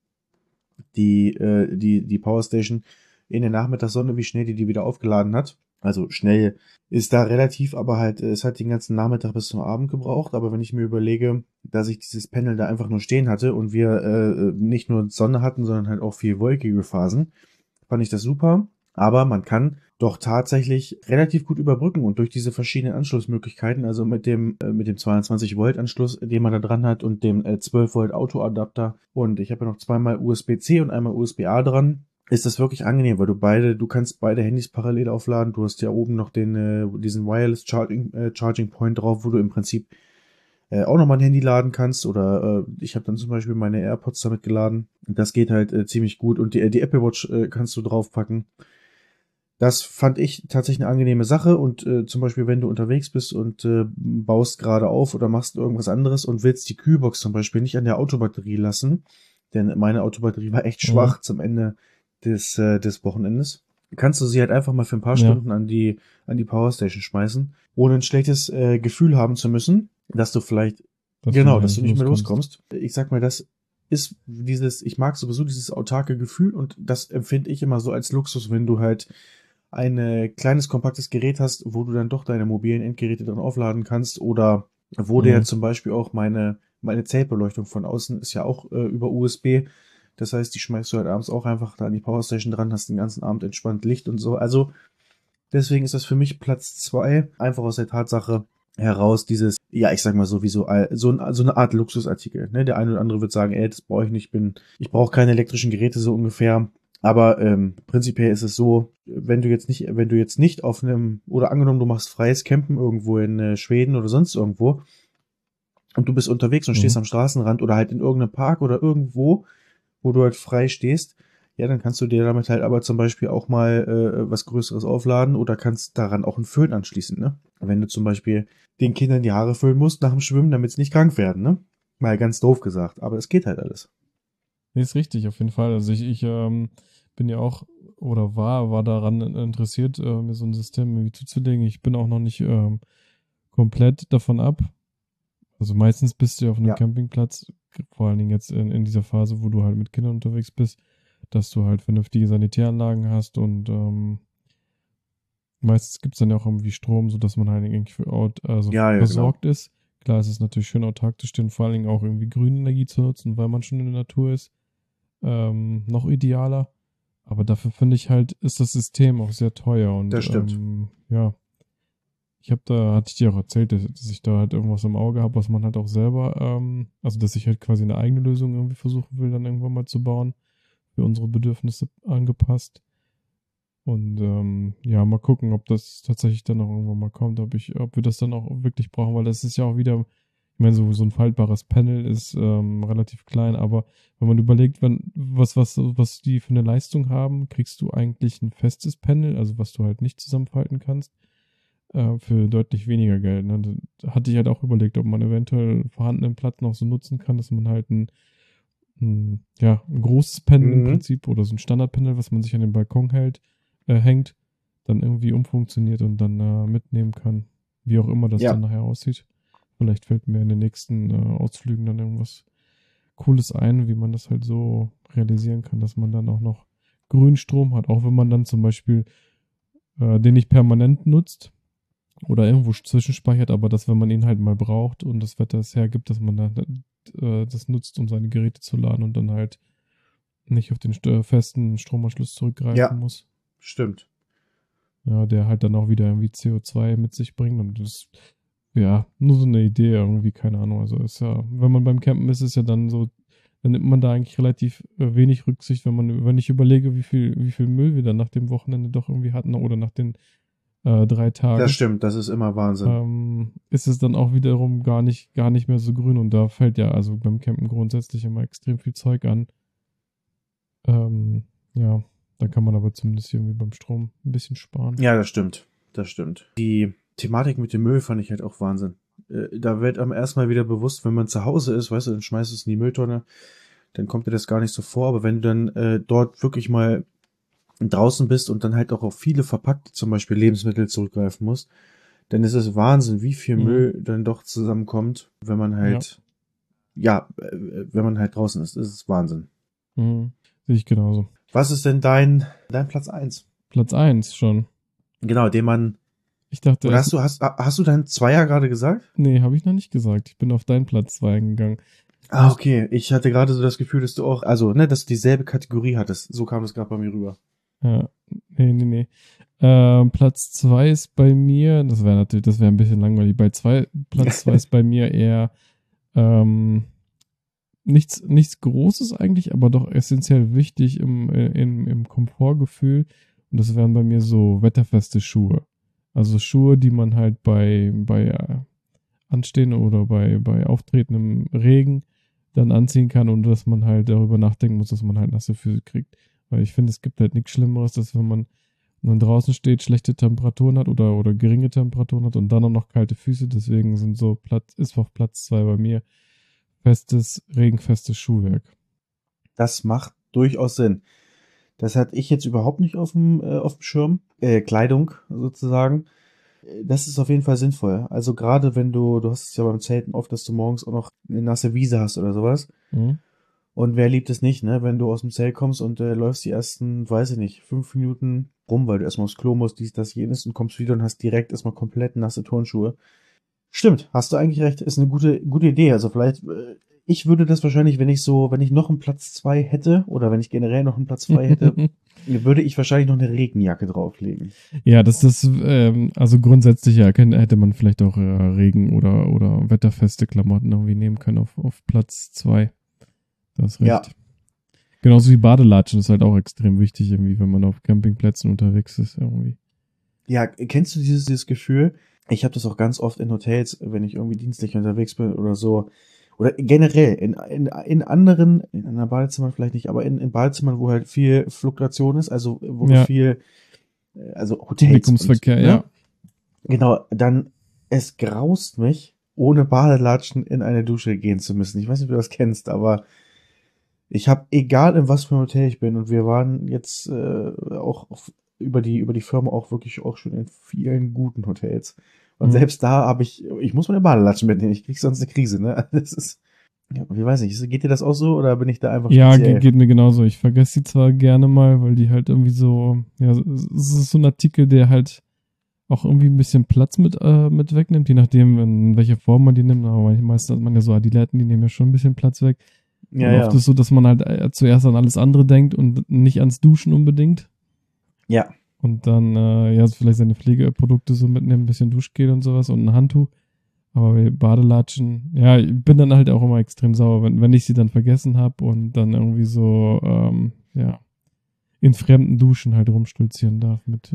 die, äh, die, die Powerstation in der Nachmittagssonne, wie schnell die die wieder aufgeladen hat. Also schnell ist da relativ, aber halt, es hat den ganzen Nachmittag bis zum Abend gebraucht. Aber wenn ich mir überlege, dass ich dieses Panel da einfach nur stehen hatte und wir äh, nicht nur Sonne hatten, sondern halt auch viel wolkige Phasen, fand ich das super. Aber man kann doch tatsächlich relativ gut überbrücken und durch diese verschiedenen Anschlussmöglichkeiten, also mit dem äh, mit dem zweiundzwanzig Volt Anschluss, den man da dran hat und dem äh, zwölf Volt Autoadapter und ich habe ja noch zweimal U S B-C und einmal U S B-A dran, ist das wirklich angenehm, weil du beide, du kannst beide Handys parallel aufladen. Du hast ja oben noch den äh, diesen Wireless Charging äh, Charging Point drauf, wo du im Prinzip äh, auch nochmal ein Handy laden kannst oder äh, ich habe dann zum Beispiel meine AirPods damit geladen. Das geht halt äh, ziemlich gut und die, äh, die Apple Watch äh, kannst du draufpacken. Das fand ich tatsächlich eine angenehme Sache und äh, zum Beispiel, wenn du unterwegs bist und äh, baust gerade auf oder machst irgendwas anderes und willst die Kühlbox zum Beispiel nicht an der Autobatterie lassen, denn meine Autobatterie war echt Mhm. schwach zum Ende des, äh, des Wochenendes, kannst du sie halt einfach mal für ein paar Ja. Stunden an die, an die Powerstation schmeißen, ohne ein schlechtes äh, Gefühl haben zu müssen, dass du vielleicht, Dass genau, du dass du nicht mehr loskommst. loskommst. Ich sag mal, das ist dieses, ich mag sowieso dieses autarke Gefühl und das empfinde ich immer so als Luxus, wenn du halt ein äh, kleines, kompaktes Gerät hast, wo du dann doch deine mobilen Endgeräte dran aufladen kannst oder wo Mhm. der zum Beispiel auch meine, meine Zeltbeleuchtung von außen ist ja auch äh, über U S B. Das heißt, die schmeißt du halt abends auch einfach da an die Powerstation dran, hast den ganzen Abend entspannt Licht und so. Also deswegen ist das für mich Platz zwei, einfach aus der Tatsache heraus dieses, ja, ich sag mal sowieso, so, ein, so eine Art Luxusartikel. Ne? Der eine oder andere wird sagen, ey, das brauche ich nicht, bin, ich brauche keine elektrischen Geräte so ungefähr. Aber ähm, prinzipiell ist es so, wenn du jetzt nicht, wenn du jetzt nicht auf einem, oder angenommen, du machst freies Campen irgendwo in äh, Schweden oder sonst irgendwo, und du bist unterwegs und Mhm. stehst am Straßenrand oder halt in irgendeinem Park oder irgendwo, wo du halt frei stehst, ja, dann kannst du dir damit halt aber zum Beispiel auch mal äh, was Größeres aufladen oder kannst daran auch einen Föhn anschließen, ne? Wenn du zum Beispiel den Kindern die Haare föhnen musst nach dem Schwimmen, damit sie nicht krank werden, ne? Mal ganz doof gesagt, aber es geht halt alles. Nee, ist richtig, auf jeden Fall. Also ich, ich ähm, bin ja auch oder war, war daran interessiert, äh, mir so ein System irgendwie zuzulegen. Ich bin auch noch nicht ähm, komplett davon ab. Also meistens bist du ja auf einem Ja. Campingplatz, vor allen Dingen jetzt in, in dieser Phase, wo du halt mit Kindern unterwegs bist, dass du halt vernünftige Sanitäranlagen hast und ähm, meistens gibt es dann ja auch irgendwie Strom, sodass man halt irgendwie für Aut also Ja, ja, genau. versorgt ist. Klar, es ist natürlich schön autark zu stehen, vor allen Dingen auch irgendwie grüne Energie zu nutzen, weil man schon in der Natur ist. Ähm, noch idealer. Aber dafür finde ich halt, ist das System auch sehr teuer und Das stimmt. ähm, ja, ich habe da, hatte ich dir auch erzählt, dass, dass ich da halt irgendwas im Auge habe, was man halt auch selber, ähm, also dass ich halt quasi eine eigene Lösung irgendwie versuchen will, dann irgendwann mal zu bauen, für unsere Bedürfnisse angepasst. Und ähm, ja, mal gucken, ob das tatsächlich dann auch irgendwann mal kommt, ob ich, ob wir das dann auch wirklich brauchen, weil das ist ja auch wieder, ich meine, so, so ein faltbares Panel ist ähm, relativ klein, aber wenn man überlegt, wenn, was, was, was die für eine Leistung haben, kriegst du eigentlich ein festes Panel, also was du halt nicht zusammenfalten kannst, äh, für deutlich weniger Geld. Ne? Da hatte ich halt auch überlegt, ob man eventuell vorhandenen Platz noch so nutzen kann, dass man halt ein, ein ja, ein großes Panel im Mhm. Prinzip oder so ein Standardpanel, was man sich an den Balkon hält, äh, hängt, dann irgendwie umfunktioniert und dann äh, mitnehmen kann. Wie auch immer das Ja. dann nachher aussieht. Vielleicht fällt mir in den nächsten äh, Ausflügen dann irgendwas Cooles ein, wie man das halt so realisieren kann, dass man dann auch noch Grünstrom hat, auch wenn man dann zum Beispiel äh, den nicht permanent nutzt oder irgendwo zwischenspeichert, aber dass, wenn man ihn halt mal braucht und das Wetter es hergibt, dass man dann äh, das nutzt, um seine Geräte zu laden und dann halt nicht auf den st- festen Stromanschluss zurückgreifen Ja, muss. stimmt. Ja, der halt dann auch wieder irgendwie C O zwei mit sich bringt und das, ja, nur so eine Idee irgendwie, keine Ahnung. Also ist ja, wenn man beim Campen ist, ist ja dann so, dann nimmt man da eigentlich relativ äh, wenig Rücksicht, wenn man, wenn ich überlege, wie viel, wie viel Müll wir dann nach dem Wochenende doch irgendwie hatten oder nach den äh, drei Das Tagen, stimmt, das ist immer Wahnsinn. ähm, ist es dann auch wiederum gar nicht, gar nicht mehr so grün und da fällt ja also beim Campen grundsätzlich immer extrem viel Zeug an. Ähm, ja, dann kann man aber zumindest hier irgendwie beim Strom ein bisschen sparen. Ja, das stimmt. Das stimmt. Die Thematik mit dem Müll fand ich halt auch Wahnsinn. Äh, da wird einem erstmal wieder bewusst, wenn man zu Hause ist, weißt du, dann schmeißt du es in die Mülltonne, dann kommt dir das gar nicht so vor, aber wenn du dann äh, dort wirklich mal draußen bist und dann halt auch auf viele verpackte, zum Beispiel Lebensmittel zurückgreifen musst, dann ist es Wahnsinn, wie viel Mhm. Müll dann doch zusammenkommt, wenn man halt, ja, ja äh, wenn man halt draußen ist. Das ist Wahnsinn. Mhm. Sehe ich genauso. Was ist denn dein, dein Platz eins? Platz eins schon. Genau, den man, Ich dachte oder erst, hast du, hast, hast du deinen Zweier gerade gesagt? nee, habe ich noch nicht gesagt. Ich bin auf deinen Platz zwei eingegangen. Ah, okay. Ich hatte gerade so das Gefühl, dass du auch, also, ne, dass du dieselbe Kategorie hattest. So kam das gerade bei mir rüber. Ja, nee, nee, nee. Ähm, Platz zwei ist bei mir, das wäre natürlich, das wäre ein bisschen langweilig. Bei zwei, Platz zwei ist bei mir eher ähm, nichts, nichts Großes eigentlich, aber doch essentiell wichtig im, im, im Komfortgefühl. Und das wären bei mir so wetterfeste Schuhe. Also Schuhe, die man halt bei, bei äh, Anstehen oder bei, bei auftretendem Regen dann anziehen kann und dass man halt darüber nachdenken muss, dass man halt nasse Füße kriegt. Weil ich finde, es gibt halt nichts Schlimmeres, dass wenn man dann draußen steht, schlechte Temperaturen hat oder, oder geringe Temperaturen hat und dann auch noch kalte Füße. Deswegen sind so Platz, ist auf Platz zwei bei mir festes, regenfestes Schuhwerk. Das macht durchaus Sinn. Das hatte ich jetzt überhaupt nicht auf dem, äh, auf dem Schirm. Äh, Kleidung sozusagen. Das ist auf jeden Fall sinnvoll. Also gerade wenn du, du hast es ja beim Zelten oft, dass du morgens auch noch eine nasse Wiese hast oder sowas. Mhm. Und wer liebt es nicht, ne? Wenn du aus dem Zelt kommst und äh, läufst die ersten, weiß ich nicht, fünf Minuten rum, weil du erstmal aufs Klo musst, dies, das, jenes und kommst wieder und hast direkt erstmal komplett nasse Turnschuhe. Stimmt, hast du eigentlich recht, ist eine gute, gute Idee. Also vielleicht, äh, ich würde das wahrscheinlich, wenn ich so, wenn ich noch einen Platz zwei hätte oder wenn ich generell noch einen Platz zwei hätte, würde ich wahrscheinlich noch eine Regenjacke drauflegen. Ja, das ist, ähm, also grundsätzlich ja, kann- hätte man vielleicht auch äh, Regen- oder, oder wetterfeste Klamotten irgendwie nehmen können auf, auf Platz zwei. Da hast recht. Ja. Genauso wie Badelatschen ist halt auch extrem wichtig, irgendwie, wenn man auf Campingplätzen unterwegs ist, irgendwie. Ja, kennst du dieses, dieses Gefühl? Ich habe das auch ganz oft in Hotels, wenn ich irgendwie dienstlich unterwegs bin oder so. Oder generell in, in, in anderen, in einer Badezimmer vielleicht nicht, aber in, in Badezimmern, wo halt viel Fluktuation ist, also wo du Ja, viel, äh, also Hotels und, Publikumsverkehr, ne? ja. Genau, dann, es graust mich, ohne Badelatschen in eine Dusche gehen zu müssen. Ich weiß nicht, ob du das kennst, aber ich habe, egal in was für ein Hotel ich bin, und wir waren jetzt äh, auch auf, über die über die Firma auch wirklich auch schon in vielen guten Hotels. Und Mhm. selbst da habe ich, ich muss meine Badelatschen mitnehmen, ich krieg sonst eine Krise, ne? Das ist, ja, ich weiß nicht, geht dir das auch so oder bin ich da einfach Ja, speziell? ge- geht mir genauso. Ich vergesse die zwar gerne mal, weil die halt irgendwie so, ja, es ist so ein Artikel, der halt auch irgendwie ein bisschen Platz mit, äh, mit wegnimmt, je nachdem, in welcher Form man die nimmt. Aber meistens hat man ja so Adiletten, die nehmen ja schon ein bisschen Platz weg. Ja, Und oft ja. ist so, dass man halt äh, zuerst an alles andere denkt und nicht ans Duschen unbedingt. Ja, Und dann, äh, ja, so vielleicht seine Pflegeprodukte so mitnehmen, ein bisschen Duschgel und sowas und ein Handtuch. Aber bei Badelatschen, ja, ich bin dann halt auch immer extrem sauer, wenn, wenn ich sie dann vergessen habe und dann irgendwie so, ähm, ja, in fremden Duschen halt rumstolzieren darf mit,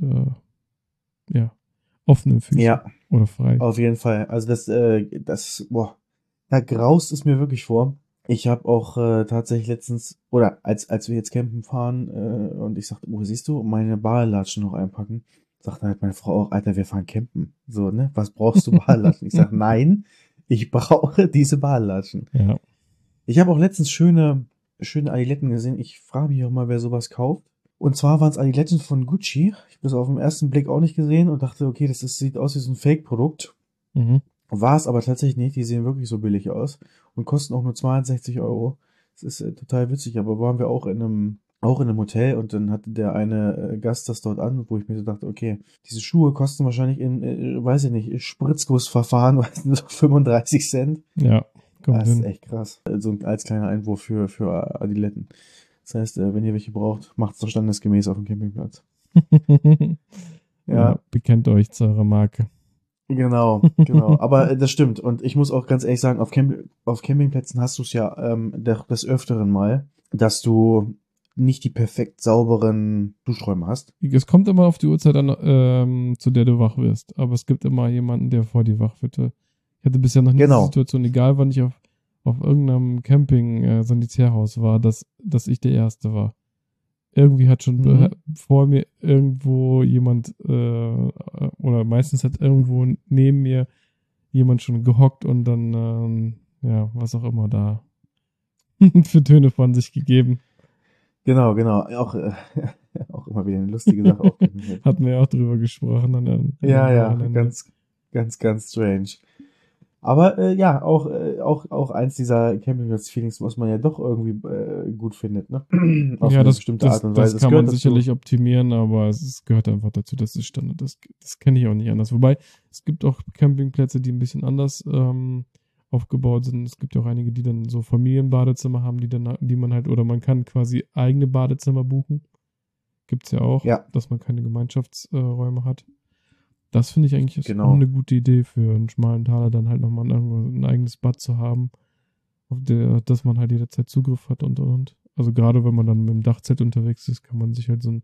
äh, ja, offenen Füßen ja, oder frei. auf jeden Fall. Also das, äh, das, boah, da graust es mir wirklich vor. Ich habe auch äh, tatsächlich letztens, oder als, als wir jetzt campen fahren äh, und ich sagte, oh, siehst du, meine Badelatschen noch einpacken, sagte halt meine Frau auch, Alter, wir fahren campen. So, ne? Was brauchst du Badelatschen? Ich sag, nein, ich brauche diese Badelatschen. Ja. Ich habe auch letztens schöne, schöne Adiletten gesehen. Ich frage mich auch mal, wer sowas kauft. Und zwar waren es Adiletten von Gucci. Ich habe das auf den ersten Blick auch nicht gesehen und dachte, okay, das ist, sieht aus wie so ein Fake-Produkt. Mhm. War es aber tatsächlich nicht. Die sehen wirklich so billig aus und kosten auch nur zweiundsechzig Euro. Das ist äh, total witzig, aber waren wir auch in einem, auch in einem Hotel und dann hatte der eine äh, Gast das dort an, wo ich mir so dachte, okay, diese Schuhe kosten wahrscheinlich in, äh, weiß ich nicht, Spritzgussverfahren, weißt du, so fünfunddreißig Cent. Ja, kommt Das ist hin. echt krass. So als kleiner Einwurf für, für Adiletten. Das heißt, äh, wenn ihr welche braucht, macht es doch standesgemäß auf dem Campingplatz. Ja, Ja, bekennt euch zu eurer Marke. genau, genau. Aber äh, das stimmt. Und ich muss auch ganz ehrlich sagen, auf, Camp auf Campingplätzen hast du es ja ähm, der- des Öfteren mal, dass du nicht die perfekt sauberen Duschräume hast. Es kommt immer auf die Uhrzeit an, ähm, zu der du wach wirst. Aber es gibt immer jemanden, der vor dir wach wird. Ich hatte bisher noch nie Genau. die Situation, egal wann ich auf, auf irgendeinem Camping-Sanitärhaus war, dass, dass ich der Erste war. Irgendwie hat schon Mhm. be- vor mir irgendwo jemand, äh, oder meistens hat irgendwo neben mir jemand schon gehockt und dann, ähm, ja, was auch immer da für Töne von sich gegeben. Genau, genau. Auch, äh, auch immer wieder eine lustige Sache auf Campingplätzen. Hatten wir ja auch drüber gesprochen an dem, an Ja, dem ja, Wochenende. ganz, ganz, ganz strange. Aber äh, ja, auch, äh, auch, auch eins dieser Campingplatz-Feelings, was man ja doch irgendwie äh, gut findet, ne? Auf Ja, eine das, bestimmte das, Art und das Weise. Es kann man gehört dazu. sicherlich optimieren, aber es ist, gehört einfach dazu, das ist Standard. Das, das kenne ich auch nicht anders. Wobei, es gibt auch Campingplätze, die ein bisschen anders ähm, aufgebaut sind. Es gibt ja auch einige, die dann so Familienbadezimmer haben, die dann, die man halt, oder man kann quasi eigene Badezimmer buchen. Gibt's ja auch, Ja. dass man keine Gemeinschaftsräume hat. Das finde ich eigentlich ist Genau. auch eine gute Idee für einen schmalen Taler, dann halt nochmal ein, ein eigenes Bad zu haben, auf der, dass man halt jederzeit Zugriff hat und und und. Also gerade wenn man dann mit dem Dachzelt unterwegs ist, kann man sich halt so einen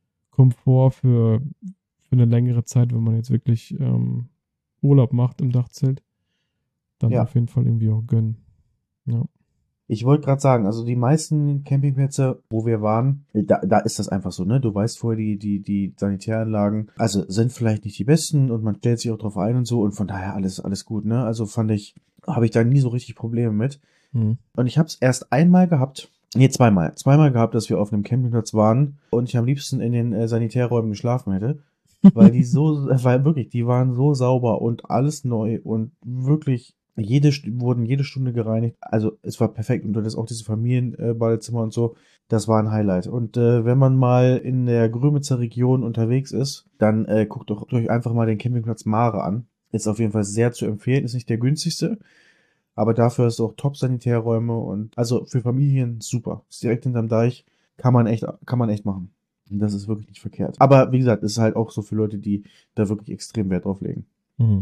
Komfort für, für eine längere Zeit, wenn man jetzt wirklich ähm, Urlaub macht im Dachzelt, dann Ja. auf jeden Fall irgendwie auch gönnen. Ja. Ich wollte gerade sagen, also die meisten Campingplätze, wo wir waren, da, da ist das einfach so, ne? Du weißt vorher, die, die, die Sanitäranlagen, also sind vielleicht nicht die besten und man stellt sich auch drauf ein und so und von daher alles, alles gut, ne? Also fand ich, habe ich da nie so richtig Probleme mit. Hm. Und ich habe es erst einmal gehabt, nee, zweimal, zweimal gehabt, dass wir auf einem Campingplatz waren und ich am liebsten in den äh, Sanitärräumen geschlafen hätte, weil die so, weil wirklich, die waren so sauber und alles neu und wirklich jede St- wurden jede Stunde gereinigt. Also es war perfekt und du hattest auch diese Familienbadezimmer und so. Das war ein Highlight. Und äh, wenn man mal in der Grömitzer Region unterwegs ist, dann äh, guckt doch euch einfach mal den Campingplatz Mare an. Ist auf jeden Fall sehr zu empfehlen. Ist nicht der günstigste, aber dafür hast du auch Top-Sanitärräume und also für Familien super. Ist direkt hinterm Deich. Kann man echt, kann man echt machen. Und das ist wirklich nicht verkehrt. Aber wie gesagt, es ist halt auch so für Leute, die da wirklich extrem Wert drauf legen. Mhm.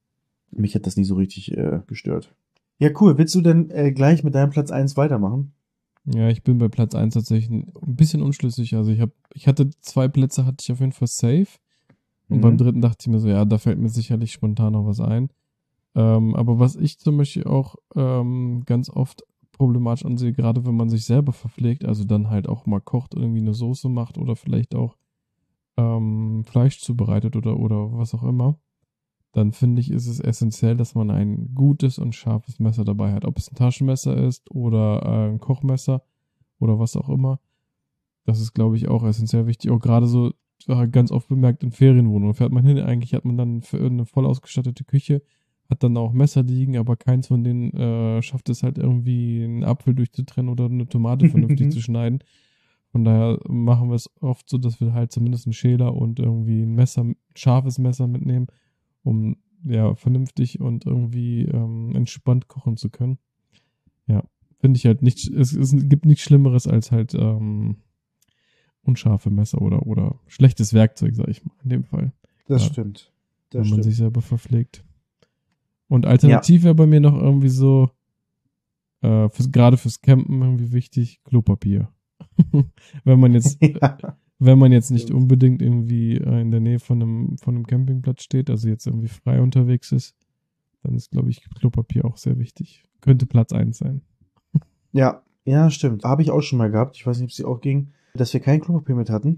Mich hat das nie so richtig äh, gestört. Ja, cool. Willst du denn äh, gleich mit deinem Platz eins weitermachen? Ja, ich bin bei Platz eins tatsächlich ein bisschen unschlüssig. Also ich habe, ich hatte zwei Plätze, hatte ich auf jeden Fall safe. Und Mhm. beim dritten dachte ich mir so, ja, da fällt mir sicherlich spontan noch was ein. Ähm, aber was ich zum Beispiel auch ähm, ganz oft problematisch ansehe, gerade wenn man sich selber verpflegt, also dann halt auch mal kocht, irgendwie eine Soße macht oder vielleicht auch ähm, Fleisch zubereitet oder, oder was auch immer, dann finde ich, ist es essentiell, dass man ein gutes und scharfes Messer dabei hat. Ob es ein Taschenmesser ist oder äh, ein Kochmesser oder was auch immer. Das ist, glaube ich, auch essentiell wichtig. Auch gerade so äh, ganz oft bemerkt in Ferienwohnungen. Fährt man hin, eigentlich hat man dann für eine voll ausgestattete Küche, hat dann auch Messer liegen, aber keins von denen äh, schafft es halt irgendwie, einen Apfel durchzutrennen oder eine Tomate vernünftig zu schneiden. Von daher machen wir es oft so, dass wir halt zumindest einen Schäler und irgendwie ein Messer, ein scharfes Messer mitnehmen, um ja vernünftig und irgendwie ähm, entspannt kochen zu können. Ja, finde ich halt nicht, es, es gibt nichts Schlimmeres als halt ähm, unscharfe Messer oder, oder schlechtes Werkzeug, sag ich mal, in dem Fall. Das Ja, stimmt. Das wenn man stimmt. sich selber verpflegt. Und Ja. alternativ wäre bei mir noch irgendwie so, äh, fürs, gerade fürs Campen irgendwie wichtig, Klopapier. Wenn man jetzt, Ja. wenn man jetzt nicht Stimmt. unbedingt irgendwie äh, in der Nähe von einem, von einem Campingplatz steht, also jetzt irgendwie frei unterwegs ist, dann ist, glaube ich, Klopapier auch sehr wichtig. Könnte Platz eins sein. Ja, ja, stimmt. Habe ich auch schon mal gehabt. Ich weiß nicht, ob es dir auch ging, dass wir kein Klopapier mit hatten.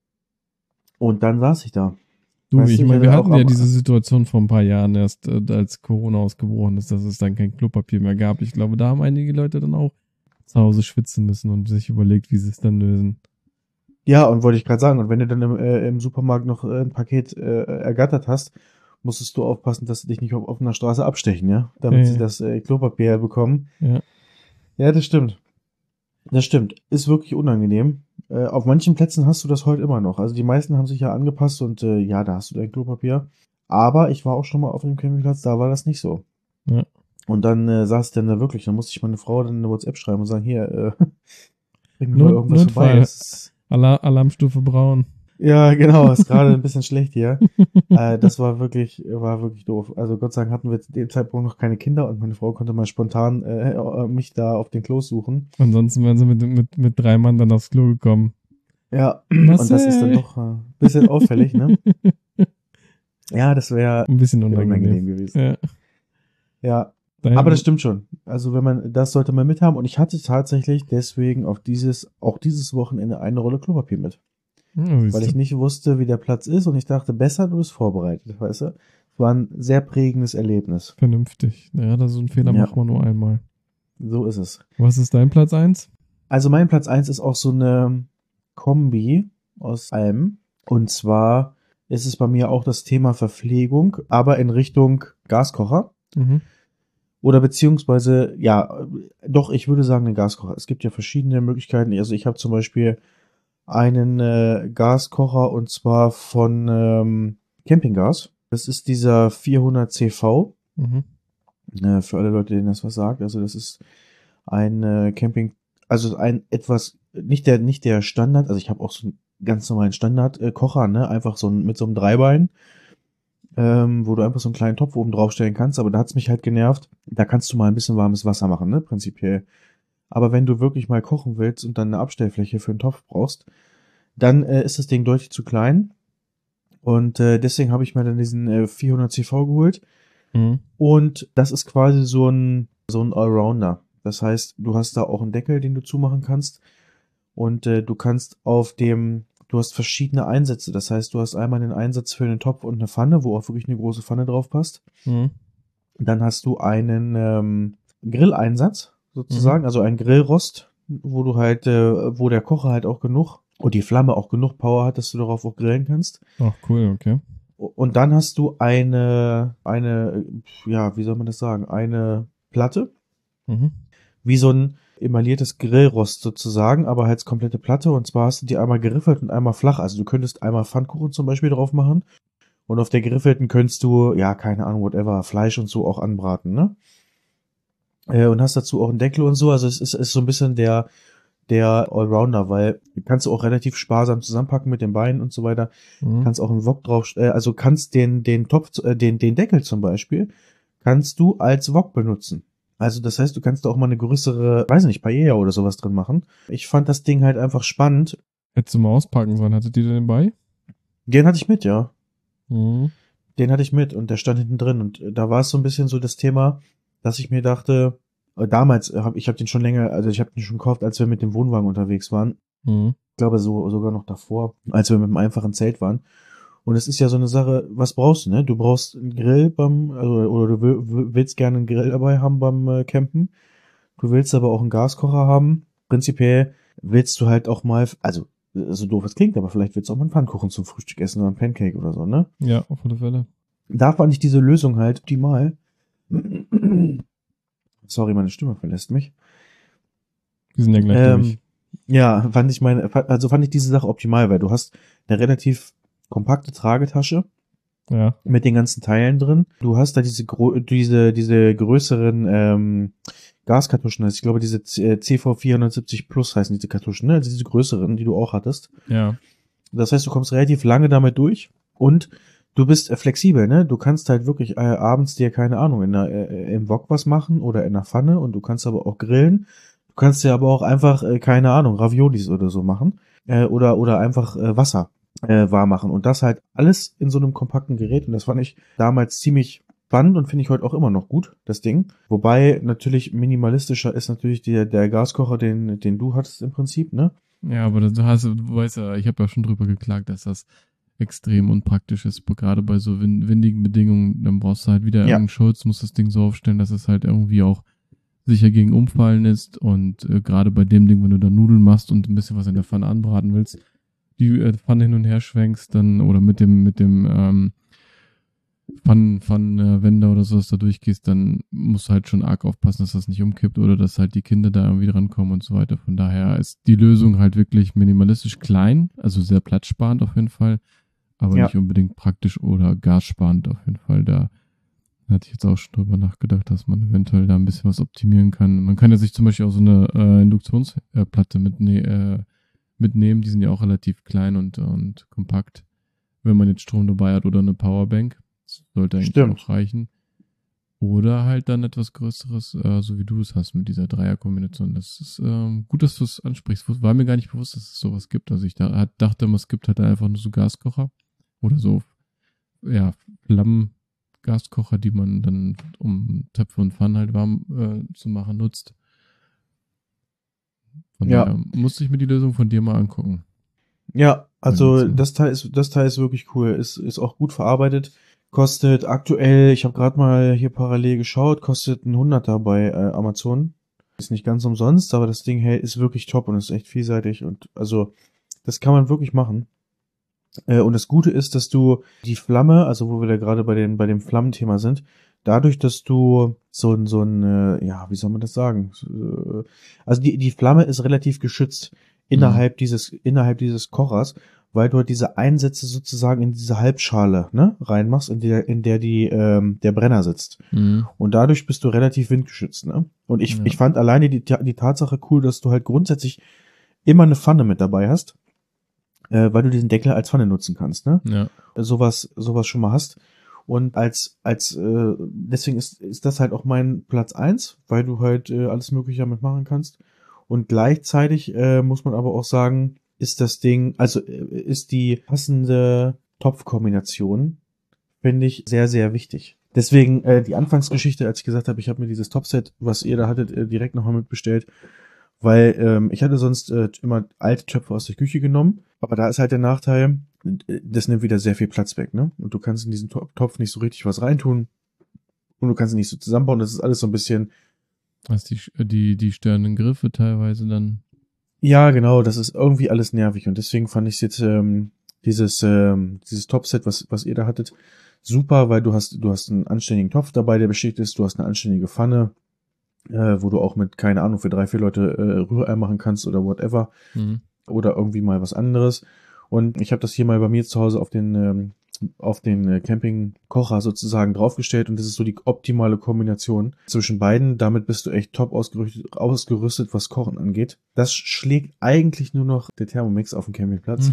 Und dann saß ich da. Du, Weißt ich du, ich meine, wir hatte hatten auch ja am- diese Situation vor ein paar Jahren erst, äh, als Corona ausgebrochen ist, dass es dann kein Klopapier mehr gab. Ich glaube, da haben einige Leute dann auch zu Hause schwitzen müssen und sich überlegt, wie sie es dann lösen. Ja, und wollte ich gerade sagen, und wenn du dann im, äh, im Supermarkt noch äh, ein Paket äh, ergattert hast, musstest du aufpassen, dass sie dich nicht auf offener Straße abstechen, ja? Damit Ja, sie ja. das äh, Klopapier bekommen. Ja. Ja, das stimmt. Das stimmt. Ist wirklich unangenehm. Äh, auf manchen Plätzen hast du das heute immer noch. Also die meisten haben sich ja angepasst und äh, ja, da hast du dein Klopapier. Aber ich war auch schon mal auf einem Campingplatz, da war das nicht so. Ja. Und dann äh, saß ich dann da wirklich, dann musste ich meine Frau dann eine WhatsApp schreiben und sagen, hier, äh, bring mir mal Not, irgendwas vorbei. Notfall, Es ist, Alar Alarmstufe braun. ja, genau, ist gerade ein bisschen schlecht hier. Äh, das war wirklich, war wirklich doof. Also Gott sei Dank hatten wir zu dem Zeitpunkt noch keine Kinder und meine Frau konnte mal spontan äh, äh, mich da auf den Klos suchen. Ansonsten wären sie mit, mit, mit drei Mann dann aufs Klo gekommen. Ja, und das ist dann Marcel! doch ein äh, bisschen auffällig, ne? Ja, das wäre Ein bisschen unangenehm. unangenehm. gewesen. Ja. Ja, Daher- aber das stimmt schon. Also wenn man, das sollte man mit haben. Und ich hatte tatsächlich deswegen auf dieses, auch dieses Wochenende eine Rolle Klopapier mit. Ja, siehst Weil ich du. nicht wusste, wie der Platz ist und ich dachte, besser, du bist vorbereitet, weißt du? Es war ein sehr prägendes Erlebnis. Vernünftig. Ja, das ist so ein Fehler, Ja. macht man nur einmal. So ist es. Was ist dein Platz eins? Also mein Platz eins ist auch so eine Kombi aus allem. Und zwar ist es bei mir auch das Thema Verpflegung, aber in Richtung Gaskocher. Mhm. Oder beziehungsweise, ja, doch, ich würde sagen, ein Gaskocher. Es gibt ja verschiedene Möglichkeiten. Also ich habe zum Beispiel einen äh, Gaskocher und zwar von ähm, Campinggas. Das ist dieser vierhundert C V. Mhm. Äh, für alle Leute, denen das was sagt. Also das ist ein äh, Camping, also ein etwas, nicht der, nicht der Standard, also ich habe auch so einen ganz normalen Standard-Kocher, ne? Einfach so ein, mit so einem Dreibein, ähm, wo du einfach so einen kleinen Topf oben drauf stellen kannst, aber da hat's mich halt genervt. Da kannst du mal ein bisschen warmes Wasser machen, ne? Prinzipiell. Aber wenn du wirklich mal kochen willst und dann eine Abstellfläche für einen Topf brauchst, dann äh, ist das Ding deutlich zu klein. Und äh, deswegen habe ich mir dann diesen äh, vierhundert C V geholt. Mhm. Und das ist quasi so ein, so ein Allrounder. Das heißt, du hast da auch einen Deckel, den du zumachen kannst. Und äh, du kannst auf dem, du hast verschiedene Einsätze. Das heißt, du hast einmal einen Einsatz für einen Topf und eine Pfanne, wo auch wirklich eine große Pfanne drauf passt. Mhm. Dann hast du einen ähm, Grilleinsatz sozusagen, also ein Grillrost, wo du halt, äh, wo der Kocher halt auch genug und die Flamme auch genug Power hat, dass du darauf auch grillen kannst. Ach, cool, okay. Und dann hast du eine, eine, ja, wie soll man das sagen, eine Platte, Mhm. wie so ein emailliertes Grillrost sozusagen, aber halt komplette Platte. Und zwar hast du die einmal geriffelt und einmal flach. Also du könntest einmal Pfannkuchen zum Beispiel drauf machen und auf der geriffelten könntest du, ja, keine Ahnung, whatever, Fleisch und so auch anbraten, ne? Äh, und hast dazu auch einen Deckel und so. Also es ist, ist so ein bisschen der, der Allrounder, weil kannst du auch relativ sparsam zusammenpacken mit den Beinen und so weiter. Mhm. Kannst auch einen Wok drauf, äh, also kannst den, den Topf, äh, den, den Deckel zum Beispiel, kannst du als Wok benutzen. Also das heißt, du kannst da auch mal eine größere, weiß nicht, Paella oder sowas drin machen. Ich fand das Ding halt einfach spannend. Hättest du mal auspacken sollen, hattet ihr den bei? Den hatte ich mit, ja. Mhm. Den hatte ich mit und der stand hinten drin. Und äh, da war es so ein bisschen so das Thema, dass ich mir dachte, äh, damals habe ich habe den schon länger, also ich habe den schon gekauft, als wir mit dem Wohnwagen unterwegs waren. Mhm. Ich glaube so sogar noch davor, als wir mit dem einfachen Zelt waren. Und es ist ja so eine Sache, was brauchst du, ne? Du brauchst einen Grill beim, also, oder du will, willst gerne einen Grill dabei haben beim äh, Campen. Du willst aber auch einen Gaskocher haben. Prinzipiell willst du halt auch mal, also so doof es klingt, aber vielleicht willst du auch mal einen Pfannkuchen zum Frühstück essen oder einen Pancake oder so, ne? Ja, auf alle Fälle. Da fand ich diese Lösung halt optimal. Sorry, meine Stimme verlässt mich. Die sind ja gleich Ähm, durch. ja, fand ich meine, also fand ich diese Sache optimal, weil du hast eine relativ kompakte Tragetasche Ja. mit den ganzen Teilen drin. Du hast da diese gro diese diese größeren ähm, Gaskartuschen, also ich glaube diese C V vierhundertsiebzig Plus heißen diese Kartuschen, ne? Also diese größeren, die du auch hattest. Ja. Das heißt, du kommst relativ lange damit durch und du bist äh, flexibel, ne? Du kannst halt wirklich äh, abends dir, keine Ahnung, in der, äh, im Wok was machen oder in der Pfanne und du kannst aber auch grillen. Du kannst dir aber auch einfach, äh, keine Ahnung, Raviolis oder so machen äh, oder oder einfach äh, Wasser äh, warm machen und das halt alles in so einem kompakten Gerät und das fand ich damals ziemlich spannend und finde ich heute auch immer noch gut, das Ding. Wobei natürlich minimalistischer ist natürlich der, der Gaskocher, den, den du hattest im Prinzip, ne? Ja, aber du hast, du weißt ja, ich habe ja schon drüber geklagt, dass das extrem unpraktisch ist, gerade bei so win windigen Bedingungen. Dann brauchst du halt wieder Ja. irgendeinen Schutz, musst das Ding so aufstellen, dass es halt irgendwie auch sicher gegen Umfallen ist und äh, gerade bei dem Ding, wenn du da Nudeln machst und ein bisschen was in der Pfanne anbraten willst, die äh, Pfanne hin und her schwenkst, dann oder mit dem mit dem ähm, Pfannen, Pfannenwender oder sowas da durchgehst, dann musst du halt schon arg aufpassen, dass das nicht umkippt oder dass halt die Kinder da irgendwie drankommen und so weiter. Von daher ist die Lösung halt wirklich minimalistisch klein, also sehr platzsparend auf jeden Fall, aber Ja. nicht unbedingt praktisch oder gassparend auf jeden Fall. Da hatte ich jetzt auch schon drüber nachgedacht, dass man eventuell da ein bisschen was optimieren kann. Man kann ja sich zum Beispiel auch so eine äh, Induktionsplatte mitne äh, mitnehmen, die sind ja auch relativ klein und, und kompakt, wenn man jetzt Strom dabei hat oder eine Powerbank. Das sollte eigentlich Stimmt. auch reichen. Oder halt dann etwas Größeres, äh, so wie du es hast mit dieser Dreierkombination. Das ist ähm, gut, dass du es ansprichst. War mir gar nicht bewusst, dass es sowas gibt. Also ich da, hat, dachte immer, es gibt halt einfach nur so Gaskocher oder so, ja, Flammengaskocher, die man dann, um Töpfe und Pfannen halt warm äh, zu machen, nutzt. Von Ja. daher musste ich mir die Lösung von dir mal angucken. Ja, also Benutzen. das Teil ist, das Teil ist wirklich cool. Ist, ist auch gut verarbeitet. Kostet aktuell, ich habe gerade mal hier parallel geschaut, kostet ein Hunderter bei äh, Amazon. Ist nicht ganz umsonst, aber das Ding hey, ist wirklich top und ist echt vielseitig und also das kann man wirklich machen. Äh, und das Gute ist, dass du die Flamme, also wo wir da gerade bei dem bei dem Flammenthema sind, dadurch, dass du so ein so ein äh, ja, wie soll man das sagen? Äh, Also die die Flamme ist relativ geschützt innerhalb dieses innerhalb dieses Kochers, weil du halt diese Einsätze sozusagen in diese Halbschale, ne, reinmachst, in der in der die ähm, der Brenner sitzt. Mhm. Und dadurch bist du relativ windgeschützt, ne? Und ich Ja. ich fand alleine die die Tatsache cool, dass du halt grundsätzlich immer eine Pfanne mit dabei hast, äh, weil du diesen Deckel als Pfanne nutzen kannst, ne? Ja. Sowas sowas schon mal hast. Und als als äh, deswegen ist ist das halt auch mein Platz eins, weil du halt äh, alles Mögliche damit machen kannst. Und gleichzeitig äh, muss man aber auch sagen, ist das Ding, also äh, ist die passende Topfkombination, finde ich, sehr, sehr wichtig. Deswegen äh, die Anfangsgeschichte, als ich gesagt habe, ich habe mir dieses Topset, was ihr da hattet, äh, direkt nochmal mitbestellt, weil ähm, ich hatte sonst äh, immer alte Töpfe aus der Küche genommen, aber da ist halt der Nachteil, äh, das nimmt wieder sehr viel Platz weg, ne? Und du kannst in diesen To- Topf nicht so richtig was reintun und du kannst ihn nicht so zusammenbauen, das ist alles so ein bisschen. Hast die, die, die störenden Griffe teilweise dann. Ja, genau, das ist irgendwie alles nervig und deswegen fand ich jetzt ähm, dieses ähm, dieses Topset, was was ihr da hattet, super, weil du hast du hast einen anständigen Topf dabei, der beschichtet ist, du hast eine anständige Pfanne, äh, wo du auch mit, keine Ahnung, für drei, vier Leute äh, Rührei machen kannst oder whatever Mhm. oder irgendwie mal was anderes. Und ich habe das hier mal bei mir zu Hause auf den ähm, auf den äh, Campingkocher sozusagen draufgestellt und das ist so die optimale Kombination zwischen beiden. Damit bist du echt top ausgerüstet, ausgerüstet, was Kochen angeht. Das schlägt eigentlich nur noch der Thermomix auf dem Campingplatz,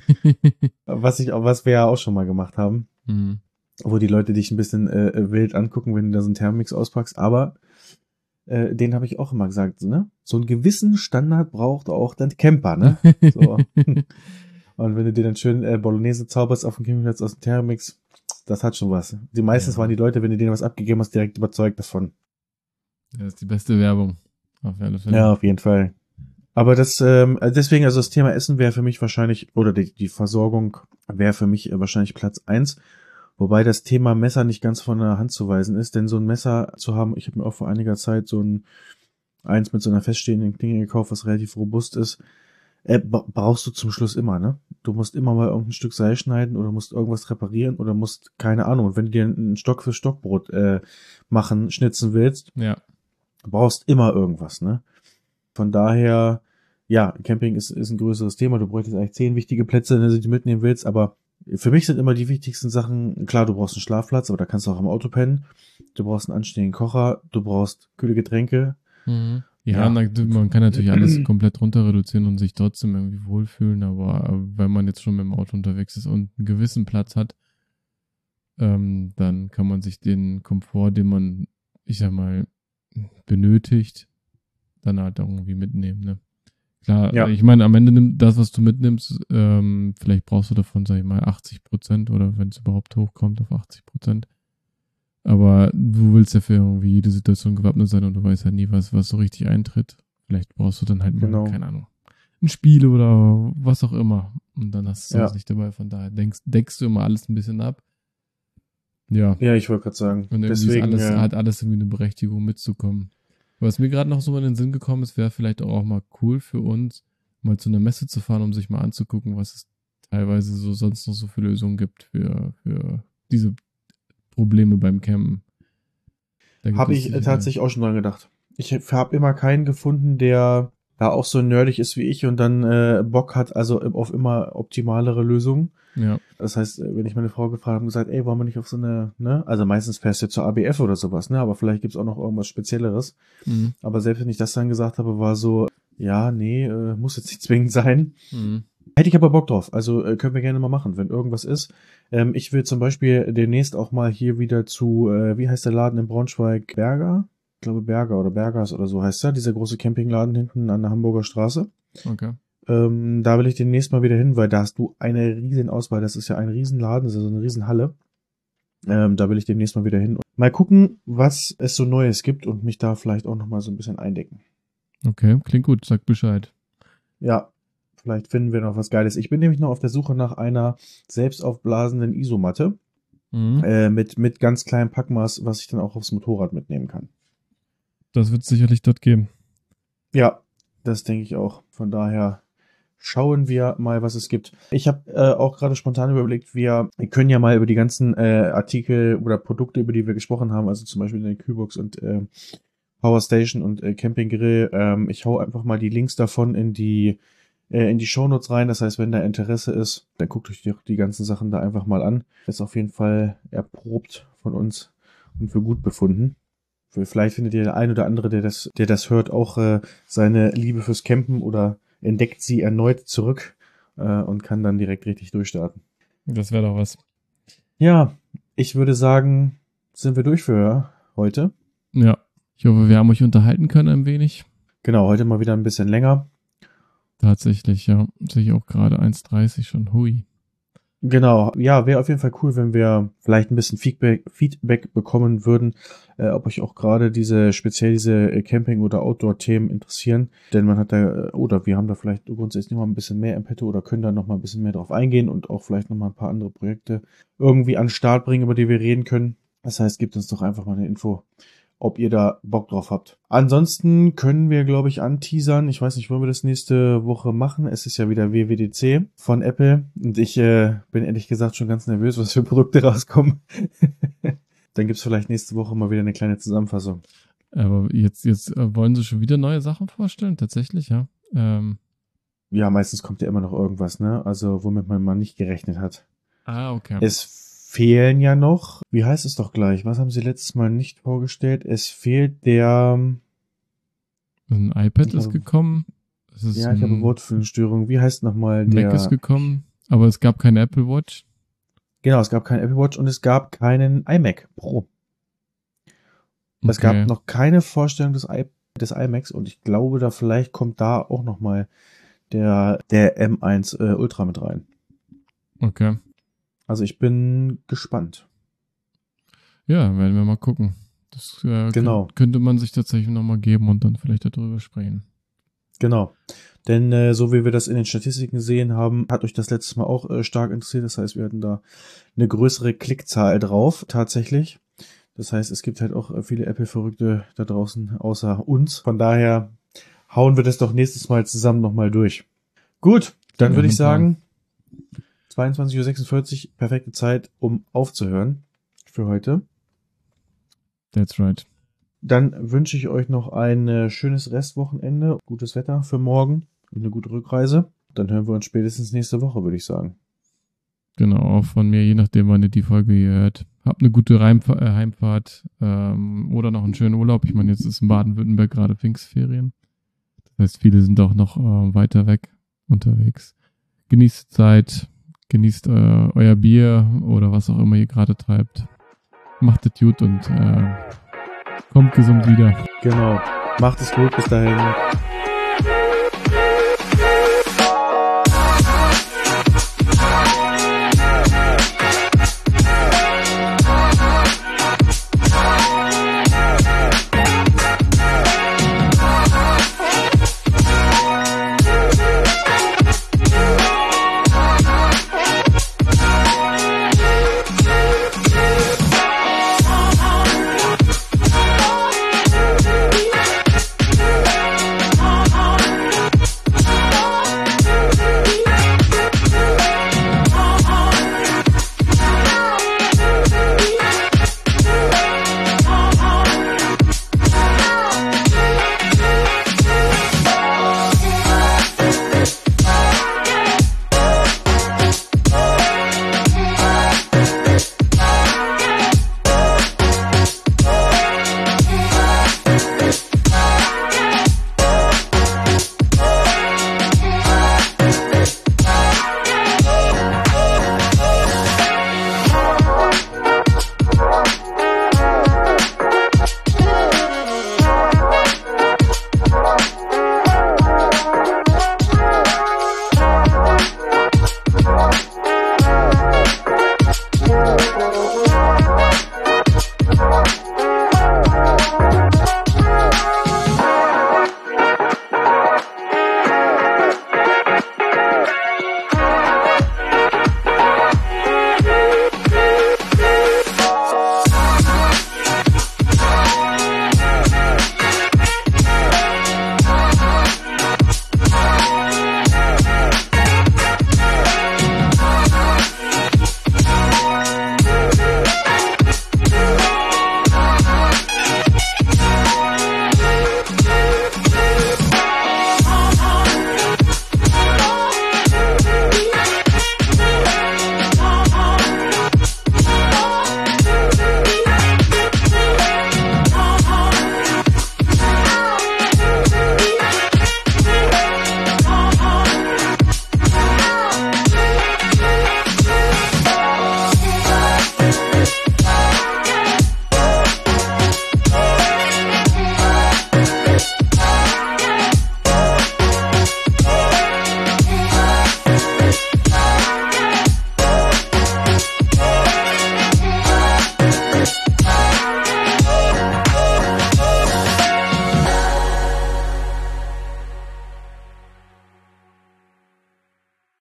was ich auch, was wir ja auch schon mal gemacht haben, Mhm. wo die Leute dich ein bisschen äh, wild angucken, wenn du da so einen Thermomix auspackst. Aber äh, den habe ich auch immer gesagt, so, ne? So einen gewissen Standard braucht auch dein Camper, ne? So. Und wenn du dir dann schön äh, Bolognese zauberst auf dem Campingplatz aus dem Thermomix, das, das hat schon was. Die meistens Ja. waren die Leute, wenn du denen was abgegeben hast, direkt überzeugt davon. Das ist die beste Werbung. Auf alle Fälle. Ja, auf jeden Fall. Aber das, ähm, also deswegen, also das Thema Essen wäre für mich wahrscheinlich, oder die, die Versorgung wäre für mich äh, wahrscheinlich Platz eins. Wobei das Thema Messer nicht ganz von der Hand zu weisen ist, denn so ein Messer zu haben, ich habe mir auch vor einiger Zeit so ein eins mit so einer feststehenden Klinge gekauft, was relativ robust ist, äh, ba- brauchst du zum Schluss immer, ne? Du musst immer mal irgendein Stück Seil schneiden oder musst irgendwas reparieren oder musst, keine Ahnung, und wenn du dir ein Stock für Stockbrot äh, machen, schnitzen willst, Ja. du brauchst immer irgendwas, ne? Von daher, ja, Camping ist, ist ein größeres Thema. Du bräuchtest eigentlich zehn wichtige Plätze, wenn du die mitnehmen willst, aber für mich sind immer die wichtigsten Sachen, klar, du brauchst einen Schlafplatz, aber da kannst du auch im Auto pennen. Du brauchst einen anständigen Kocher, du brauchst kühle Getränke. Mhm. Ja, Ja. na, man kann natürlich alles komplett runter reduzieren und sich trotzdem irgendwie wohlfühlen, aber wenn man jetzt schon mit dem Auto unterwegs ist und einen gewissen Platz hat, ähm, dann kann man sich den Komfort, den man, ich sag mal, benötigt, dann halt auch irgendwie mitnehmen, ne? Klar, Ja. ich meine, am Ende nimmt das, was du mitnimmst, ähm, vielleicht brauchst du davon, sag ich mal, achtzig Prozent oder wenn es überhaupt hochkommt auf achtzig Prozent. Aber du willst ja für irgendwie jede Situation gewappnet sein und du weißt ja nie, was, was so richtig eintritt. Vielleicht brauchst du dann halt mal, Genau. keine Ahnung, ein Spiel oder was auch immer. Und dann hast du Ja. es nicht dabei. Von daher denkst, deckst du immer alles ein bisschen ab. Ja. Ja, ich wollte gerade sagen. Und irgendwie Deswegen, ist alles, äh, hat alles irgendwie eine Berechtigung mitzukommen. Was mir gerade noch so in den Sinn gekommen ist, wäre vielleicht auch mal cool für uns, mal zu einer Messe zu fahren, um sich mal anzugucken, was es teilweise so sonst noch so für Lösungen gibt für, für diese Probleme beim Campen. Da gibt habe es ich äh, sicher- tatsächlich auch schon dran gedacht. Ich habe immer keinen gefunden, der da auch so nerdig ist wie ich und dann äh, Bock hat, also auf immer optimalere Lösungen. Ja, Das heißt, äh, wenn ich meine Frau gefragt habe und gesagt, ey, wollen wir nicht auf so eine, ne? Also meistens fährst du zur A B F oder sowas, ne? Aber vielleicht gibt's auch noch irgendwas Spezielleres. mhm. Aber selbst wenn ich das dann gesagt habe, war so, ja, nee, äh, muss jetzt nicht zwingend sein. Mhm. Hätte ich aber Bock drauf. Also äh, können wir gerne mal machen, wenn irgendwas ist. Ähm, ich will zum Beispiel demnächst auch mal hier wieder zu, äh, wie heißt der Laden in Braunschweig? Berger? Ich glaube Berger oder Bergers oder so heißt er. Dieser große Campingladen hinten an der Hamburger Straße. Okay. Ähm, da will ich demnächst mal wieder hin, weil da hast du eine riesen Auswahl. Das ist ja ein Riesenladen, das ist also eine Riesenhalle. Ähm, da will ich demnächst mal wieder hin. Mal gucken, was es so Neues gibt und mich da vielleicht auch nochmal so ein bisschen eindecken. Okay, klingt gut, sag Bescheid. Ja, vielleicht finden wir noch was Geiles. Ich bin nämlich noch auf der Suche nach einer selbstaufblasenden Isomatte Mhm. äh, mit, mit ganz kleinem Packmaß, was ich dann auch aufs Motorrad mitnehmen kann. Das wird es sicherlich dort geben. Ja, das denke ich auch. Von daher schauen wir mal, was es gibt. Ich habe äh, auch gerade spontan überlegt, wir können ja mal über die ganzen äh, Artikel oder Produkte, über die wir gesprochen haben, also zum Beispiel den Kühlbox und äh, Power Station und äh, Campinggrill, ähm, ich hau einfach mal die Links davon in die äh, in die Shownotes rein. Das heißt, wenn da Interesse ist, dann guckt euch die, die ganzen Sachen da einfach mal an. Ist auf jeden Fall erprobt von uns und für gut befunden. Vielleicht findet ihr der ein oder andere, der das, der das hört, auch äh, seine Liebe fürs Campen oder entdeckt sie erneut zurück äh, und kann dann direkt richtig durchstarten. Das wäre doch was. Ja, ich würde sagen, sind wir durch für heute. Ja, ich hoffe, wir haben euch unterhalten können ein wenig. Genau, heute mal wieder ein bisschen länger. Tatsächlich, ja. Sehe ich auch gerade eins dreißig schon. Hui. Genau, ja, wäre auf jeden Fall cool, wenn wir vielleicht ein bisschen Feedback, Feedback bekommen würden, äh, ob euch auch gerade diese, speziell diese äh, Camping- oder Outdoor-Themen interessieren. Denn man hat da, äh, oder wir haben da vielleicht grundsätzlich noch mal ein bisschen mehr im Petto oder können da noch mal ein bisschen mehr drauf eingehen und auch vielleicht noch mal ein paar andere Projekte irgendwie an den Start bringen, über die wir reden können. Das heißt, gebt uns doch einfach mal eine Info, ob ihr da Bock drauf habt. Ansonsten können wir, glaube ich, anteasern. Ich weiß nicht, wollen wir das nächste Woche machen? Es ist ja wieder W W D C von Apple und ich äh, bin ehrlich gesagt schon ganz nervös, was für Produkte rauskommen. Dann gibt's vielleicht nächste Woche mal wieder eine kleine Zusammenfassung. Aber jetzt, jetzt äh, wollen sie schon wieder neue Sachen vorstellen? Tatsächlich, ja. Ähm. Ja, meistens kommt ja immer noch irgendwas, ne? Also womit man mal nicht gerechnet hat. Ah, okay. Es fehlen ja noch, wie heißt es doch gleich? Was haben sie letztes Mal nicht vorgestellt? Es fehlt der... Ein iPad Ich ist habe- gekommen. Es ist Ja, ich habe ein Wortfindungsstörung. Wie heißt nochmal der... Mac ist gekommen, aber es gab keine Apple Watch. Genau, es gab keinen Apple Watch und es gab keinen iMac Pro. Es Okay. gab noch keine Vorstellung des, I des iMacs und ich glaube, da vielleicht kommt da auch nochmal der, der M eins äh, Ultra mit rein. Okay. Also ich bin gespannt. Ja, werden wir mal gucken. Das äh, Genau. könnt, könnte man sich tatsächlich nochmal geben und dann vielleicht darüber sprechen. Genau. Denn äh, so wie wir das in den Statistiken gesehen haben, hat euch das letztes Mal auch äh, stark interessiert. Das heißt, wir hatten da eine größere Klickzahl drauf, tatsächlich. Das heißt, es gibt halt auch äh, viele Apple-Verrückte da draußen außer uns. Von daher hauen wir das doch nächstes Mal zusammen nochmal durch. Gut, dann Ja, würde ich Plan. sagen, zweiundzwanzig Uhr sechsundvierzig, perfekte Zeit, um aufzuhören für heute. That's right. Dann wünsche ich euch noch ein äh, schönes Restwochenende, gutes Wetter für morgen und eine gute Rückreise. Dann hören wir uns spätestens nächste Woche, würde ich sagen. Genau, auch von mir, je nachdem, wann ihr die Folge hier hört. Habt eine gute Reimfa- äh, Heimfahrt ähm, oder noch einen schönen Urlaub. Ich meine, jetzt ist in Baden-Württemberg gerade Pfingstferien. Das heißt, viele sind auch noch äh, weiter weg unterwegs. Genießt die Zeit, genießt äh, euer Bier oder was auch immer ihr gerade treibt. Macht es gut und äh, kommt gesund wieder. Genau. Macht es gut. Bis dahin.